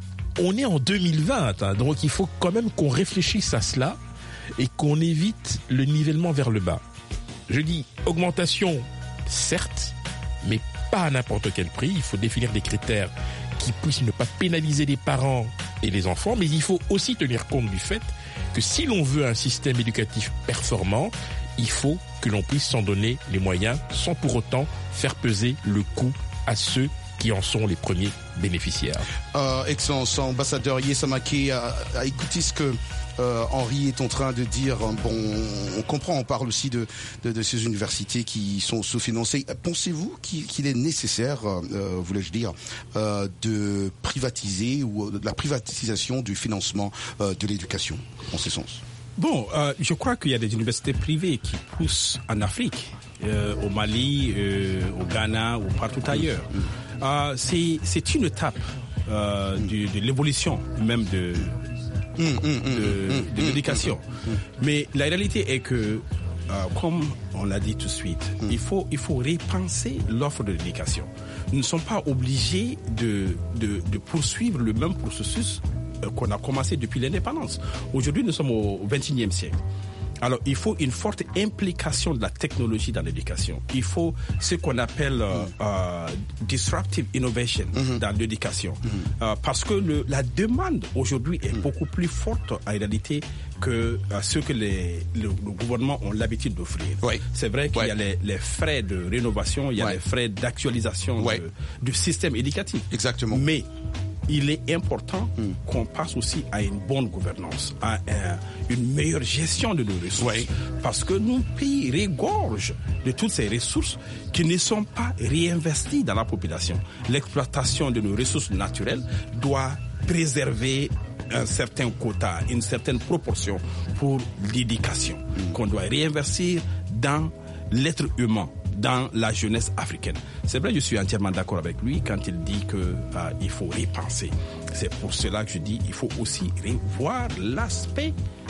on est en deux mille vingt, hein, donc il faut quand même qu'on réfléchisse à cela et qu'on évite le nivellement vers le bas. Je dis augmentation, certes, mais pas à n'importe quel prix. Il faut définir des critères qui puissent ne pas pénaliser les parents et les enfants, mais il faut aussi tenir compte du fait que si l'on veut un système éducatif performant, il faut que l'on puisse s'en donner les moyens sans pour autant faire peser le coût à ceux qui en sont les premiers bénéficiaires. Euh, Excellence, ambassadeur Yesamake, a, a écouté ce que euh, Henri est en train de dire. Bon, on comprend, on parle aussi de, de, de ces universités qui sont sous-financées. Pensez-vous qu'il, qu'il est nécessaire, euh, voulais-je dire, euh, de privatiser ou de la privatisation du financement euh, de l'éducation en ce sens? Bon, euh, je crois qu'il y a des universités privées qui poussent en Afrique, euh, au Mali, euh, au Ghana ou partout ailleurs. Euh, c'est, c'est une étape euh, de, de l'évolution même de, de, de, de l'éducation. Mais la réalité est que, euh, comme on l'a dit tout de suite, il faut, il faut repenser l'offre de l'éducation. Nous ne sommes pas obligés de, de, de poursuivre le même processus qu'on a commencé depuis l'indépendance. Aujourd'hui, nous sommes au vingt et unième siècle. Alors, il faut une forte implication de la technologie dans l'éducation. Il faut ce qu'on appelle euh, euh, disruptive innovation mm-hmm. dans l'éducation. Mm-hmm. Euh, parce que le, la demande aujourd'hui est mm-hmm. beaucoup plus forte en réalité que euh, ce que les, le, le gouvernement ont l'habitude d'offrir. Oui. C'est vrai qu'il oui. y a les, les frais de rénovation, il y a oui. les frais d'actualisation oui. de, du système éducatif. Exactement. Mais il est important mm. qu'on passe aussi à une bonne gouvernance, à un, une meilleure gestion de nos ressources. Oui. Parce que nos pays regorgent de toutes ces ressources qui ne sont pas réinvesties dans la population. L'exploitation de nos ressources naturelles doit préserver un certain quota, une certaine proportion pour l'éducation, mm. qu'on doit réinvestir dans l'être humain, dans la jeunesse africaine. C'est vrai, je suis entièrement d'accord avec lui quand il dit que euh, il faut repenser. C'est pour cela que je dis il faut aussi revoir l'aspect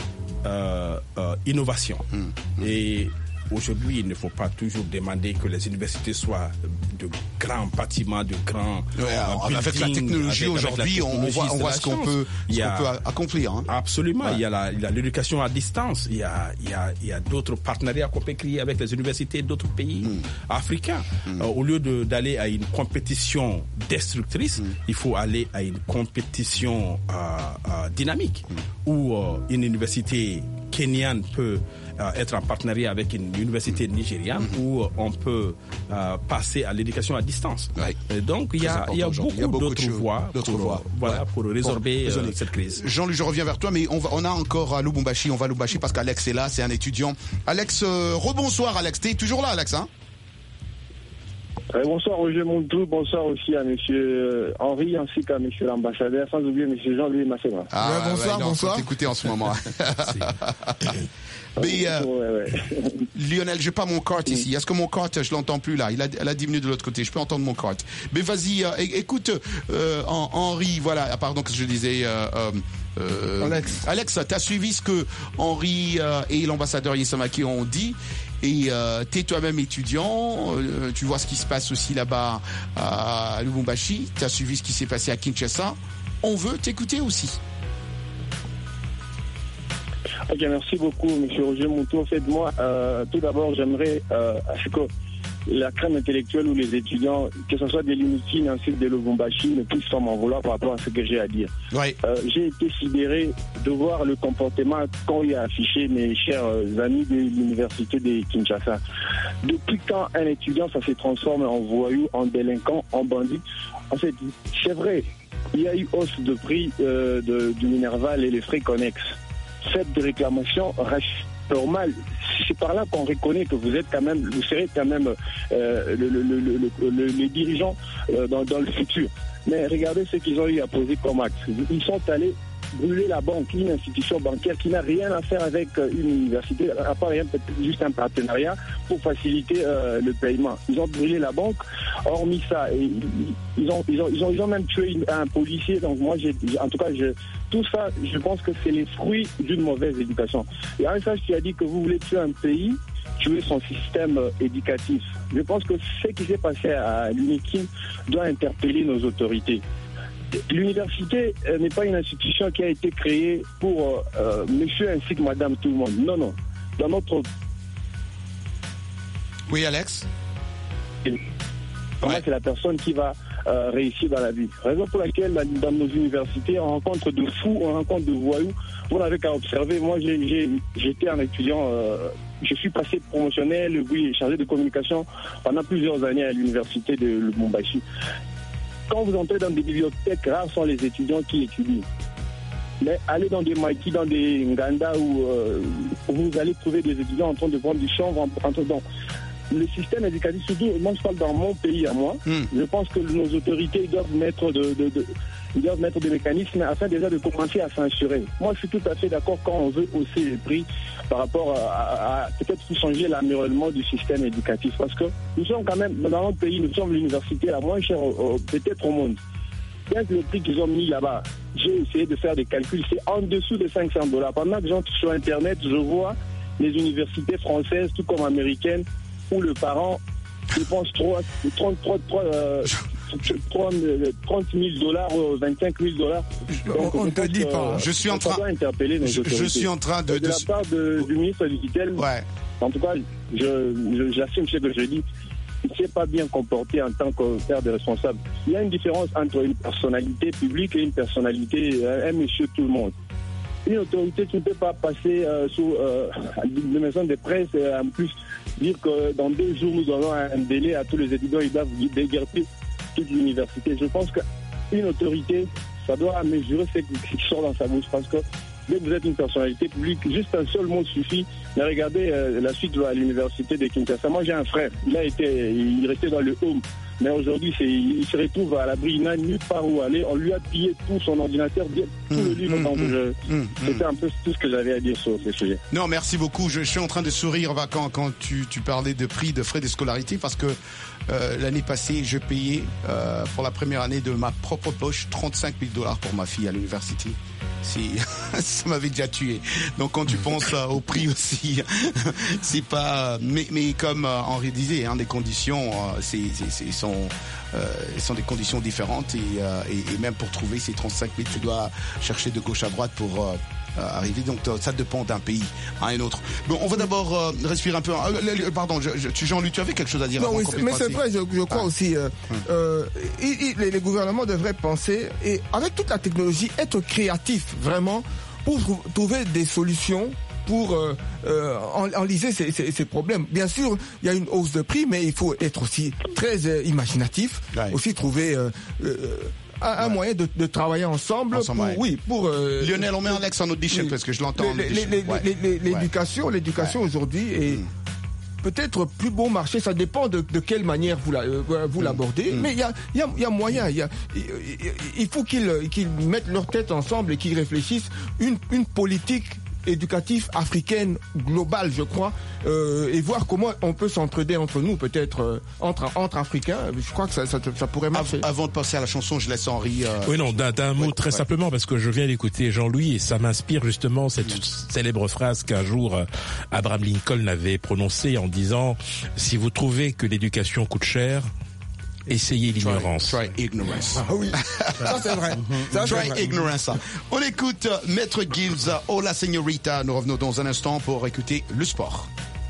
euh, euh, innovation. Mmh. Et aujourd'hui, il ne faut pas toujours demander que les universités soient de grands bâtiments, de grands ouais, euh, avec la technologie avec, aujourd'hui, avec la technologie, on voit, on voit ce qu'on peut, ce a, qu'on peut accomplir. Hein. Absolument. Ouais. Il y a la, il y a l'éducation à distance. Il y a, il y a, il y a d'autres partenariats qu'on peut créer avec les universités d'autres pays mm. africains. Mm. Euh, au lieu de, d'aller à une compétition destructrice, mm. il faut aller à une compétition euh, euh, dynamique mm. où euh, une université kenyane peut euh, être en partenariat avec une université nigériane mm-hmm. où euh, on peut euh, passer à l'éducation à distance. Ouais. Et donc il y a, il y a beaucoup, il y a beaucoup d'autres voies, d'autres pour, voies. Voilà, ouais. pour résorber bon, euh, cette crise. Jean-Luc, je reviens vers toi, mais on, va, on a encore à Lubumbashi, on va à Lubumbashi parce qu'Alex est là, c'est un étudiant. Alex, euh, rebonsoir Alex, t'es toujours là Alex, hein? Euh, bonsoir Roger Montou, bonsoir aussi à monsieur Henri ainsi qu'à monsieur l'ambassadeur, sans oublier monsieur Jean-Louis Massema. Ah, Ouais, bonsoir, ouais, non, bonsoir. faut t'écouter en ce moment. Mais euh, Ouais, ouais. Lionel, j'ai pas mon carte ici. Est-ce que mon carte, je l'entends plus là? Il a, elle a diminué de l'autre côté. Je peux entendre mon carte. Mais vas-y, euh, é- écoute, euh, en- Henri, voilà. Ah, pardon, que je disais. Euh, euh, euh, Alex. Alex, t'as suivi ce que Henri euh, et l'ambassadeur Yesamaki ont dit. Et euh, t'es toi-même étudiant, euh, tu vois ce qui se passe aussi là-bas à Lubumbashi. T'as suivi ce qui s'est passé à Kinshasa. On veut t'écouter aussi. Ok, merci beaucoup, monsieur Roger Montou. En fait, moi, euh, tout d'abord, j'aimerais euh, à ce que la crème intellectuelle ou les étudiants, que ce soit des Limitines ainsi que des Lubumbashi, ne puissent pas m'en vouloir par rapport à ce que j'ai à dire. Ouais. Euh, j'ai été sidéré de voir le comportement qu'ont eu affiché mes chers amis de l'université de Kinshasa. Depuis quand un étudiant, ça se transforme en voyou, en délinquant, en bandit? En fait, c'est vrai, il y a eu hausse de prix euh, de, du Minerval et les frais connexes. Faites des réclamations reste normal. C'est par là qu'on reconnaît que vous êtes quand même, vous serez quand même euh, le, le, le, le, le, les dirigeants euh, dans, dans le futur. Mais regardez ce qu'ils ont eu à poser comme acte. Ils sont allés brûler la banque, une institution bancaire qui n'a rien à faire avec une université, à part rien, peut-être juste un partenariat pour faciliter euh, le paiement. Ils ont brûlé la banque. Hormis ça, et, ils, ont, ils, ont, ils, ont, ils ont même tué une, un policier. Donc moi, j'ai, en tout cas, je, tout ça, je pense que c'est les fruits d'une mauvaise éducation. Il y a un message qui a dit que vous voulez tuer un pays, tuer son système euh, éducatif. Je pense que ce qui s'est passé à l'UNIKIN doit interpeller nos autorités. L'université euh, n'est pas une institution qui a été créée pour euh, euh, monsieur ainsi que madame tout le monde. Non, non. Dans notre... Oui, Alex? Pour moi, c'est la personne qui va euh, réussir dans la vie. Raison pour laquelle, dans nos universités, on rencontre de fous, on rencontre de voyous. Vous n'avez qu'à observer. Moi, j'ai, j'ai, j'étais un étudiant, euh, je suis passé promotionnel, oui, chargé de communication pendant plusieurs années à l'université de Lubumbashi. Quand vous entrez dans des bibliothèques, rares sont les étudiants qui étudient. Mais allez dans des Maïki, dans des Nganda, où, euh, où vous allez trouver des étudiants en train de prendre du chanvre, en, en train de... Le système éducatif, surtout, moi je parle dans mon pays à moi, mm. je pense que nos autorités doivent mettre, de, de, de, ils doivent mettre des mécanismes afin déjà de commencer à censurer. Moi je suis tout à fait d'accord quand on veut hausser les prix par rapport à, à, à peut-être changer l'environnement du système éducatif. Parce que nous sommes quand même, dans notre pays, nous sommes l'université la moins chère au, au, peut-être au monde. Bien que le prix qu'ils ont mis là-bas, j'ai essayé de faire des calculs, c'est en dessous de cinq cents dollars. Pendant que j'entre sur Internet, je vois les universités françaises, tout comme américaines, où le parent dépense trente mille dollars, vingt-cinq mille dollars. Donc, on ne te dit pas. Je suis en train, je, je suis en train de, de, de la part de, du ministre du Tutelle. Ouais. En tout cas, je, je, j'assume ce que je dis. Il ne s'est pas bien comporté en tant que père de responsable. Il y a une différence entre une personnalité publique et une personnalité, un monsieur tout le monde. Une autorité qui ne peut pas passer euh, sous euh, une maison de presse, euh, en plus dire que dans deux jours nous aurons un délai à tous les étudiants, ils doivent déguerpir toute l'université. Je pense qu'une autorité, ça doit mesurer ce qui sort dans sa bouche, parce que dès que vous êtes une personnalité publique, juste un seul mot suffit. Mais regardez euh, la suite à l'université de Kinshasa. Moi j'ai un frère, il a été, il restait dans le home. Mais aujourd'hui, c'est, il se retrouve à l'abri, il n'a nulle part où aller. On lui a pillé tout son ordinateur, tout mmh, le livre. Mmh, donc je, mmh, c'était un peu tout ce que j'avais à dire sur ce sujet. Non, merci beaucoup. Je, je suis en train de sourire bah, quand, quand tu, tu parlais de prix, de frais de scolarité, parce que euh, l'année passée, je payais euh, pour la première année de ma propre poche trente-cinq mille dollars pour ma fille à l'université. Si, ça m'avait déjà tué. Donc quand tu penses euh, au prix aussi, c'est pas. Mais, mais comme euh, Henri disait, hein, des conditions, euh, c'est, c'est, c'est sont, euh, sont des conditions différentes et, euh, et, et même pour trouver ces trente-cinq mille, tu dois chercher de gauche à droite pour. Euh, arriver, donc ça dépend d'un pays à un autre. Bon, on va d'abord euh, respirer un peu. Euh, pardon, je, je, Jean-Luc, tu avais quelque chose à dire? Non, avant oui, qu'on mais passer. c'est vrai, je, je crois ah. aussi. Euh, hum. euh, il, il, les, les gouvernements devraient penser, et avec toute la technologie, être créatifs vraiment pour trou- trouver des solutions pour euh, euh, enliser ces, ces, ces problèmes. Bien sûr, il y a une hausse de prix, mais il faut être aussi très euh, imaginatif, ouais. aussi trouver euh, euh, un, un ouais. moyen de, de travailler ensemble. ensemble pour, ouais. Oui, pour euh, Lionel, on met Alex en audition oui. parce que je l'entends. Les, les, les, ouais. L'éducation, l'éducation ouais. aujourd'hui est. Mmh. peut-être plus bon marché. Ça dépend de, de quelle manière vous, la, euh, vous mmh. l'abordez. Mmh. Mais il y a, y, a, y a moyen. Y a, y, il faut qu'ils, qu'ils mettent leur tête ensemble et qu'ils réfléchissent une, une politique éducative africaine globale, je crois, euh, et voir comment on peut s'entraider entre nous, peut-être euh, entre entre Africains. Je crois que ça, ça, ça pourrait marcher. Avant de passer à la chanson, je laisse Henri. Euh... Oui, non, d'un, d'un mot ouais, très ouais. simplement, parce que je viens d'écouter Jean-Louis et ça m'inspire justement cette mmh. célèbre phrase qu'un jour euh, Abraham Lincoln avait prononcée en disant « Si vous trouvez que l'éducation coûte cher, essayez l'ignorance. » Try, try ignorance. Ah oui, ça c'est vrai. Ça, try c'est vrai. ignorance. On écoute Maître Gims, Hola Señorita. Nous revenons dans un instant pour écouter le sport.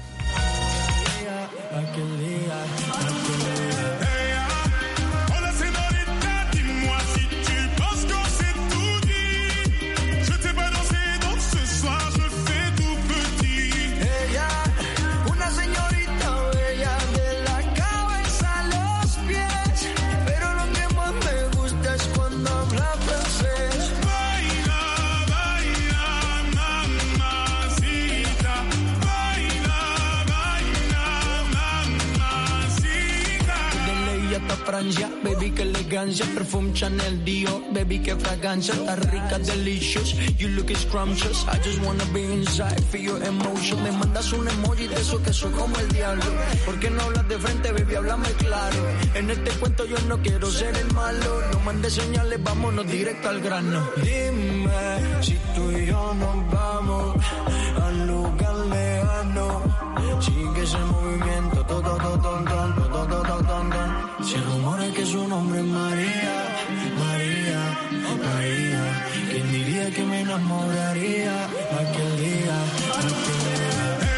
Francia, baby, que elegancia, perfume Chanel, Dior, baby, que fragancia, está rica, delicious, you look scrumptious, I just wanna be inside, feel your emotion, me mandas un emoji de eso que soy como el diablo, ¿por qué no hablas de frente, baby, háblame claro, en este cuento yo no quiero ser el malo, no mandes señales, vámonos directo al grano, dime, si tú y yo nos vamos al lugar lejano, sigue ese movimiento, todo, todo, todo, todo, todo, todo, todo. Se rumora que su nombre es María, María, María. ¿Quién diría que me enamoraría aquel día, aquel día?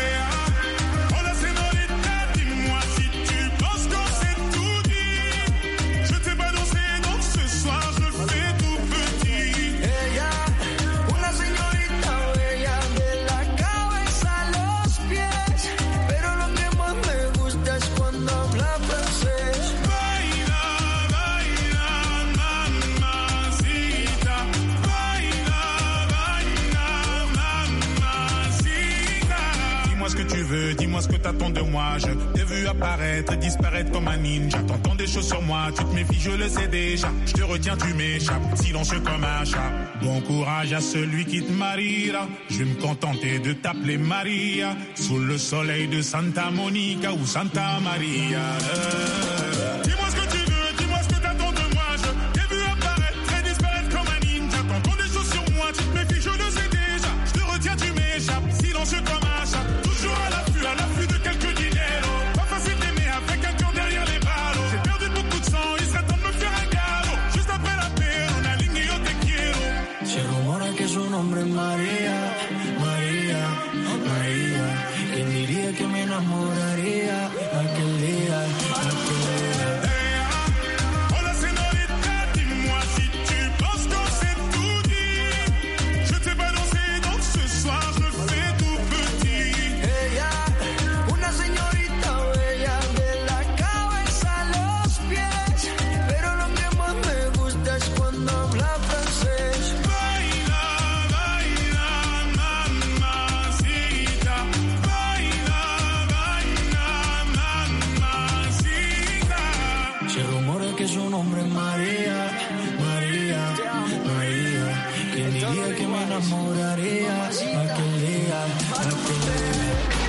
Dis-moi ce que t'attends de moi. Je t'ai vu apparaître et disparaître comme un ninja. T'entends des choses sur moi, tu te méfies, je le sais déjà. Je te retiens, tu m'échappes, silencieux comme un chat. Bon courage à celui qui te mariera. Je vais me contenter de t'appeler Maria. Sous le soleil de Santa Monica ou Santa Maria. Euh... Dis-moi ce que tu veux, dis-moi ce que t'attends de moi. Je t'ai vu apparaître et disparaître comme un ninja. T'entends des choses sur moi, tu te méfies, je le sais déjà. Je te retiens, tu m'échappes, silencieux comme un chat. Toujours à l'affût, à l'affût de quelques dinero. Pas facile d'aimer avec un cœur derrière les ballots. J'ai perdu beaucoup de sang, il serait temps de me faire un galop. Juste après la paix, on a ligné yo te quiero. Se rumora que su nombre es María, María, María. ¿Quién diría que me enamoraría aquel día, aquel día? Hola señorita, dis-moi si tu penses qu'on s'est tout dit. Je t'ai pas dansé, donc ce soir je me fais tout petit. Ella, una señorita bella de la cabeza a los pies, pero lo que más me gusta es cuando habla francés. Baila, baila, mamacita. Baila, baila, mamacita. Se rumora que su nombre es María, María, María. ¿Quién diría que me enamoraría aquel día, aquel día?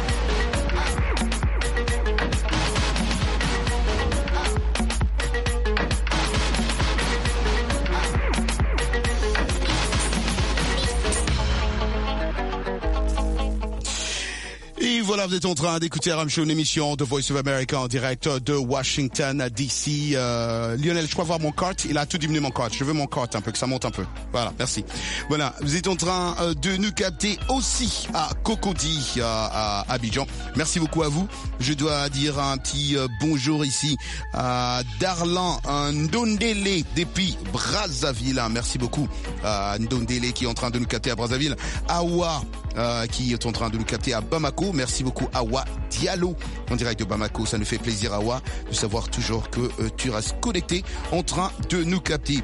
Et voilà, vous êtes en train d'écouter R M Show, une émission de Voice of America en direct de Washington D C. Euh, Lionel, je crois voir mon carte. Il a tout diminué mon carte. Je veux mon carte un peu, que ça monte un peu. Voilà, merci. Voilà, vous êtes en train de nous capter aussi à Cocody, à, à Abidjan. Merci beaucoup à vous. Je dois dire un petit bonjour ici à Darlan Ndondele depuis Brazzaville. Merci beaucoup à Ndondele qui est en train de nous capter à Brazzaville. Awa euh, qui est en train de nous capter à Bamako. Merci beaucoup Awa Diallo en direct de Bamako. Ça nous fait plaisir Awa de savoir toujours que euh, tu restes connecté en train de nous capter.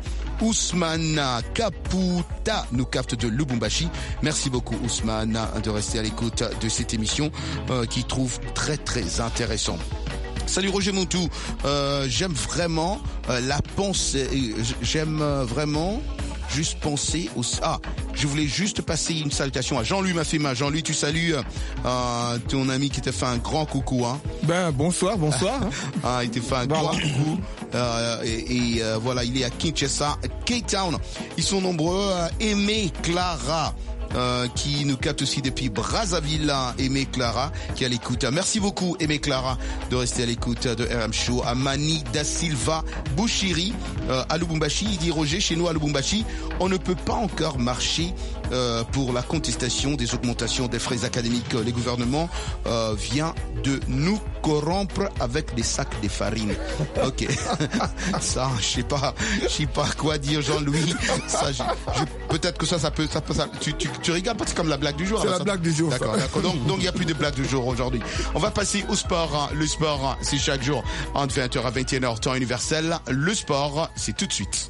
Ousmane Kaputa nous capte de Lubumbashi. Merci beaucoup Ousmane de rester à l'écoute de cette émission euh, qui trouve très très intéressant. Salut Roger Montou, euh, j'aime vraiment euh, la pensée, j'aime euh, vraiment juste penser au... Ah, je voulais juste passer une salutation à Jean-Louis Mafema. Jean-Louis, tu salues euh, ton ami qui t'a fait un grand coucou. Hein. Ben, bonsoir, bonsoir. Ah, il t'a fait un voilà. grand coucou. Euh, et et euh, voilà, il est à Kinshasa, Cape Town. Ils sont nombreux. Euh, Aimé Clara. Euh, qui nous capte aussi depuis Brazzaville, Aimé Clara, qui est à l'écoute. Merci beaucoup, Aimé Clara, de rester à l'écoute de R M Show. À Mani da Silva Bouchiri, euh, à Lubumbashi, il dit Roger, chez nous à Lubumbashi, on ne peut pas encore marcher euh, pour la contestation des augmentations des frais académiques. Les gouvernements euh, vient de nous corrompre avec des sacs de farine. Ok, ça, je sais pas, je sais pas quoi dire, Jean-Louis. Ça, je, je, peut-être que ça, ça peut, ça peut, ça, tu, tu Tu rigoles parce que c'est comme la blague du jour. C'est là, la ça... blague du jour. D'accord, d'accord. Donc, donc il n'y a plus de blague du jour aujourd'hui. On va passer au sport. Le sport, c'est chaque jour entre vingt heures à vingt et une heures, temps universel. Le sport, c'est tout de suite.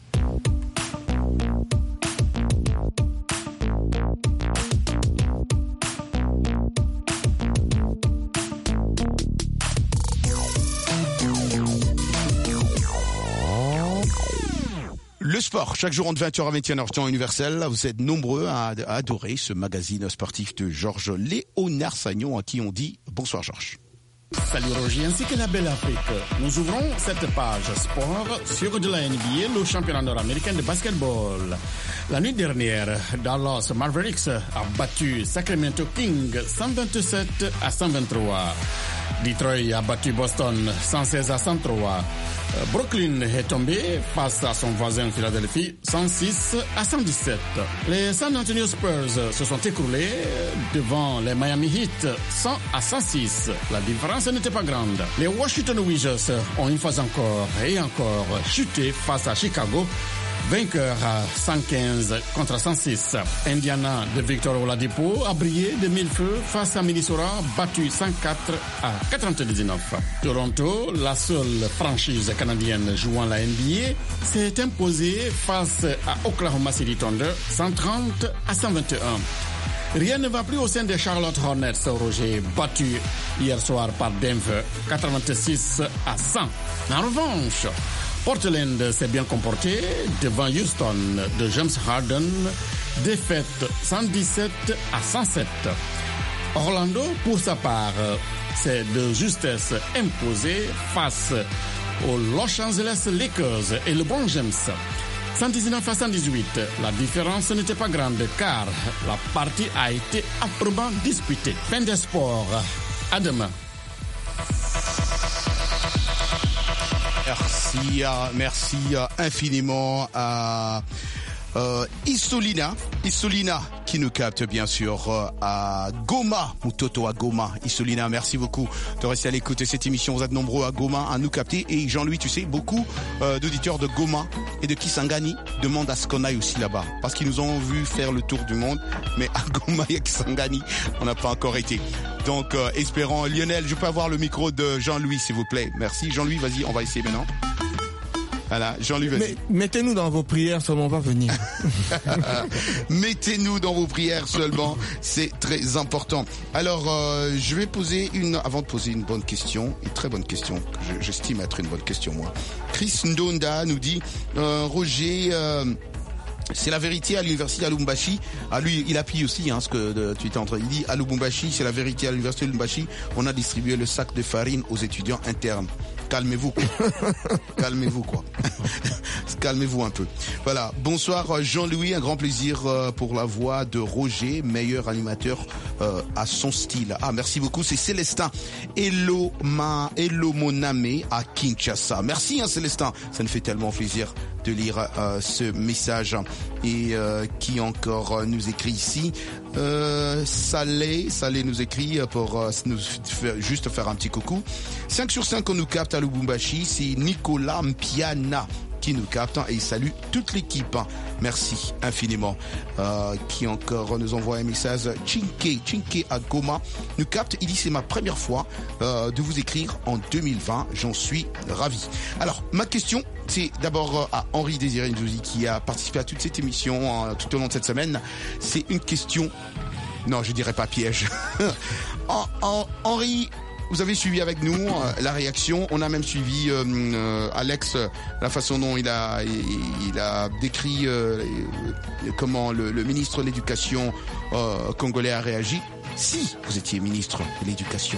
Le sport, chaque jour entre vingt heures à vingt et une heures, temps universel. Vous êtes nombreux à, à adorer ce magazine sportif de Georges Léonard Sagnon, à qui on dit bonsoir Georges. Salut Roger, ainsi que la belle Afrique. Nous ouvrons cette page sport sur de la N B A, le championnat nord-américain de basketball. La nuit dernière, Dallas Mavericks a battu Sacramento Kings cent vingt-sept à cent vingt-trois. Detroit a battu Boston cent seize à cent trois. Brooklyn est tombé face à son voisin Philadelphie cent six à cent dix-sept. Les San Antonio Spurs se sont écroulés devant les Miami Heat cent à cent six. La différence n'était pas grande. Les Washington Wizards ont une fois encore et encore chuté face à Chicago, vainqueur à cent quinze contre cent six. Indiana de Victor Oladipo a brillé de mille feux face à Minnesota, battu cent quatre à quatre-vingt-dix-neuf. Toronto, la seule franchise canadienne jouant la N B A, s'est imposée face à Oklahoma City Thunder, cent trente à cent vingt et un. Rien ne va plus au sein des Charlotte Hornets, Roger, battu hier soir par Denver, quatre-vingt-six à cent. En revanche, Portland s'est bien comporté devant Houston de James Harden, défaite cent dix-sept à cent sept. Orlando, pour sa part, s'est de justesse imposé face aux Los Angeles Lakers et LeBron James. cent dix-neuf à cent dix-huit, la différence n'était pas grande car la partie a été âprement disputée. Fin des sports. À demain. Merci, euh, merci euh, infiniment à euh, Isolina, Isolina qui nous capte bien sûr euh, à Goma, Mutoto à Goma. Isolina, merci beaucoup de rester à l'écoute de cette émission. Vous êtes nombreux à Goma à nous capter et Jean-Louis, tu sais, beaucoup euh, d'auditeurs de Goma et de Kisangani demandent à ce qu'on aille aussi là-bas parce qu'ils nous ont vu faire le tour du monde, mais à Goma et à Kisangani, on n'a pas encore été. Donc, euh, espérons. Lionel, je peux avoir le micro de Jean-Louis, s'il vous plaît. Merci. Jean-Louis, vas-y, on va essayer maintenant. Voilà, Jean-Louis, vas-y. Mais, mettez-nous dans vos prières, seulement on va venir. Mettez-nous dans vos prières seulement, c'est très important. Alors, euh, je vais poser une, avant de poser une bonne question, une très bonne question, que je, j'estime être une bonne question, moi. Chris Ndonda nous dit, euh, Roger, euh, c'est la vérité à l'université à Lubumbashi. Ah, lui, il appuie aussi hein, ce que de, tu étais en train. Il dit à Lubumbashi, c'est la vérité à l'université de Lubumbashi. On a distribué le sac de farine aux étudiants internes. Calmez-vous, quoi. Calmez-vous, quoi. Calmez-vous un peu. Voilà. Bonsoir, Jean-Louis. Un grand plaisir pour la voix de Roger, meilleur animateur euh, à son style. Ah, merci beaucoup. C'est Célestin. Hello, ma, hello, mon ami à Kinshasa. Merci, hein, Célestin. Ça nous fait tellement plaisir de lire euh, ce message. Et euh, qui encore euh, nous écrit ici euh, Salé, Salé nous écrit pour euh, nous faire, juste faire un petit coucou. cinq sur cinq on nous capte à Lubumbashi, c'est Nicolas Mpiana qui nous captent et il salue toute l'équipe. Merci infiniment. Euh, qui encore nous envoie un message. Chinke, Chinke à Goma nous capte. Il dit c'est ma première fois euh, de vous écrire en deux mille vingt. J'en suis ravi. Alors ma question, c'est d'abord à Henri Désiré Ndouzi qui a participé à toute cette émission euh, tout au long de cette semaine. C'est une question, non je dirais pas piège. en, en, Henri, vous avez suivi avec nous euh, la réaction. On a même suivi euh, euh, Alex, la façon dont il a il, il a décrit euh, comment le, le ministre de l'Éducation euh, congolais a réagi. Si vous étiez ministre de l'Éducation,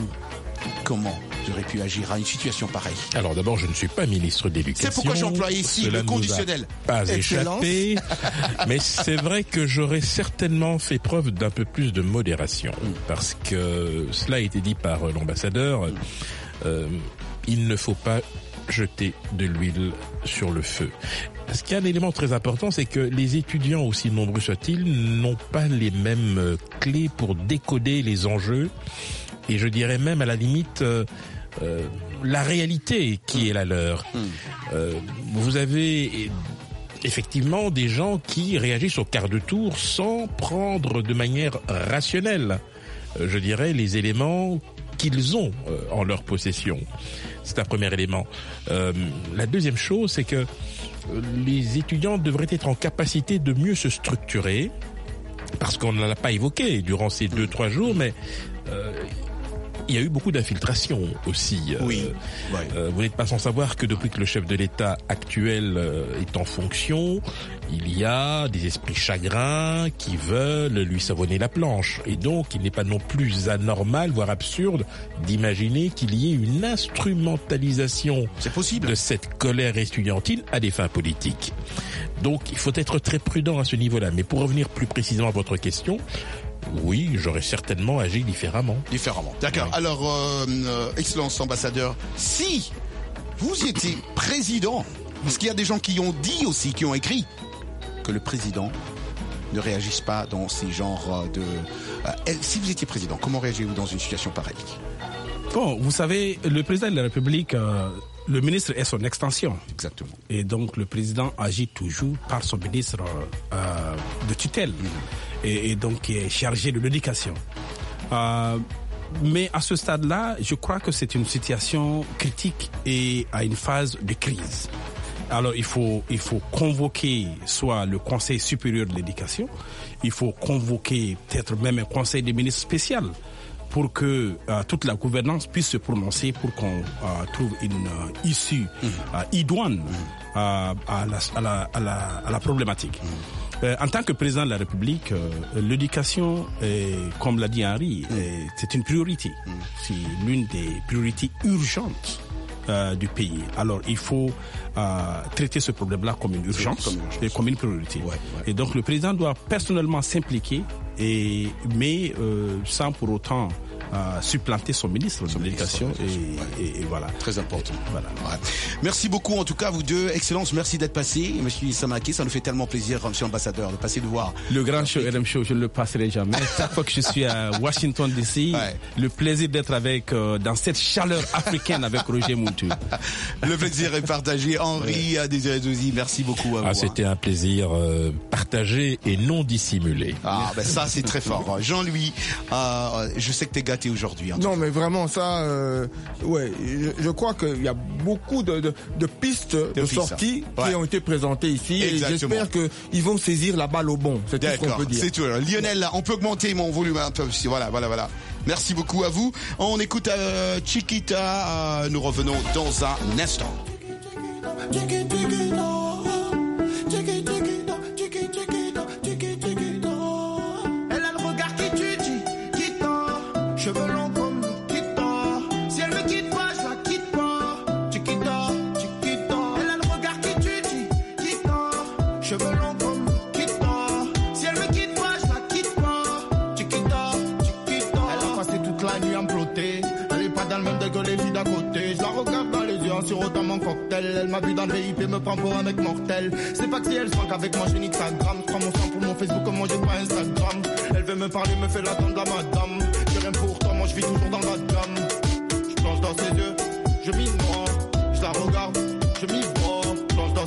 comment vous auriez pu agir à une situation pareille? Alors d'abord, je ne suis pas ministre de l'Éducation. C'est pourquoi j'ai employé ici Cela le conditionnel. Pas Excellence. échappé, mais c'est vrai que j'aurais certainement fait preuve d'un peu plus de modération, mm. parce que cela a été dit par l'ambassadeur. Mm. Euh, il ne faut pas jeter de l'huile sur le feu. Parce qu'il y a un élément très important, c'est que les étudiants, aussi nombreux soient-ils, n'ont pas les mêmes clés pour décoder les enjeux. Et je dirais même à la limite euh, euh, la réalité qui est la leur. Euh, vous avez effectivement des gens qui réagissent au quart de tour sans prendre de manière rationnelle, euh, je dirais, les éléments qu'ils ont euh, en leur possession. C'est un premier élément. Euh, la deuxième chose, c'est que les étudiants devraient être en capacité de mieux se structurer, parce qu'on ne l'a pas évoqué durant ces deux, trois jours, mais euh, il y a eu beaucoup d'infiltration aussi. Oui. Euh, ouais. euh, vous n'êtes pas sans savoir que depuis que le chef de l'État actuel euh, est en fonction, il y a des esprits chagrins qui veulent lui savonner la planche. Et donc, il n'est pas non plus anormal, voire absurde, d'imaginer qu'il y ait une instrumentalisation C'est possible. de cette colère estudiantine à des fins politiques. Donc, il faut être très prudent à ce niveau-là. Mais pour revenir plus précisément à votre question, oui, j'aurais certainement agi différemment. Différemment. D'accord. Oui. Alors, euh, euh, Excellence ambassadeur, si vous étiez président, parce qu'il y a des gens qui ont dit aussi, qui ont écrit, que le président ne réagisse pas dans ces genres de... Euh, si vous étiez président, comment réagissez-vous dans une situation pareille? Bon, vous savez, le président de la République, euh, le ministre est son extension. Exactement. Et donc, le président agit toujours par son ministre euh, de tutelle. Mmh. Et, et donc, qui est chargé de l'éducation. Euh, mais à ce stade-là, je crois que c'est une situation critique et à une phase de crise. Alors, il faut, il faut convoquer soit le Conseil supérieur de l'éducation, il faut convoquer peut-être même un Conseil des ministres spécial pour que euh, toute la gouvernance puisse se prononcer pour qu'on euh, trouve une euh, issue mmh. euh, idoine mmh. euh, à, la, à, la, à, la, à la problématique. Mmh. Euh, en tant que président de la République, euh, l'éducation, est, comme l'a dit Henri, mmh. est, c'est une priorité. Mmh. C'est l'une des priorités urgentes euh, du pays. Alors, il faut euh, traiter ce problème-là comme une urgence, comme une urgence. et comme une priorité. Ouais, ouais. Et donc, le président doit personnellement s'impliquer, et, mais euh, sans pour autant euh, supplanter son ministre de l'Éducation. Et, ouais. et, et voilà. Très important. Et, voilà. Ouais. Merci beaucoup, en tout cas, vous deux. Excellence, merci d'être passé. Monsieur Samake, ça nous fait tellement plaisir, monsieur l'ambassadeur, de passer de voir. Le grand show, R M Show, je ne le passerai jamais. Chaque fois que je suis à Washington D C, ouais. le plaisir d'être avec, euh, dans cette chaleur africaine avec Roger Moutou. Le plaisir est partagé. Henri ouais. Désiré Ndouzi, merci beaucoup à vous. Ah, c'était un plaisir euh, partagé et non dissimulé. Ah, ben ça, c'est très fort. Jean-Louis, euh, je sais que t'es gâté aujourd'hui. Non, mais vraiment, ça, euh, ouais, je, je crois qu'il y a beaucoup de, de, de pistes de, de sortie ouais. qui ont été présentées ici. Exactement. Et j'espère qu'ils vont saisir la balle au bon. C'est tout ce qu'on peut dire. C'est tout. Lionel, on peut augmenter mon volume un peu. Voilà, voilà, voilà. Merci beaucoup à vous. On écoute euh, Chiquita. Euh, nous revenons dans un instant. Elle a le regard qui tue, quitte. Cheveux longs comme Nikita. Si elle me quitte pas, je la quitte pas. Chiquita, Chiquita. Elle a le regard qui tue, quitte. Cheveux longs comme Nikita. Si elle me quitte pas, je la quitte pas. Chiquita, Chiquita. Elle a passé toute la nuit à me flotter. Elle est pas dans le même dégueu les filles d'à côté. Je la regarde dans les yeux en sirotant mon cocktail. Elle m'a vu dans le V I P, me prend pour un mec mortel. C'est pas que si elle sent qu'avec moi je nique sa gramme. Je prends mon sang pour mon Facebook, comme moi j'ai pas Instagram. Elle veut me parler, me fait l'attendre la madame. J'ai rien pour toi, moi je vis toujours dans la gamme. Je plonge dans ses yeux, je m'y noie. Je la regarde, je m'y vois. Je plonge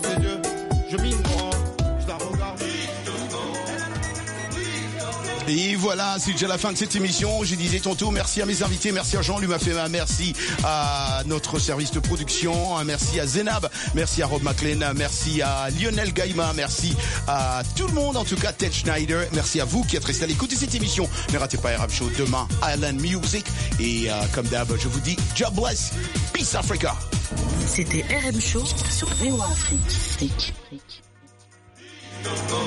Et voilà, c'est déjà la fin de cette émission. Je disais tantôt, merci à mes invités, merci à Jean-Luc Mafema, merci à notre service de production, merci à Zénab, merci à Rob McLean, merci à Lionel Gaïma, merci à tout le monde, en tout cas Ted Schneider, merci à vous qui êtes restés à l'écoute de cette émission. Ne ratez pas R M Show demain, Island Music. Et euh, comme d'hab, je vous dis, God bless, Peace Africa. C'était R M Show sur V O A Afrique.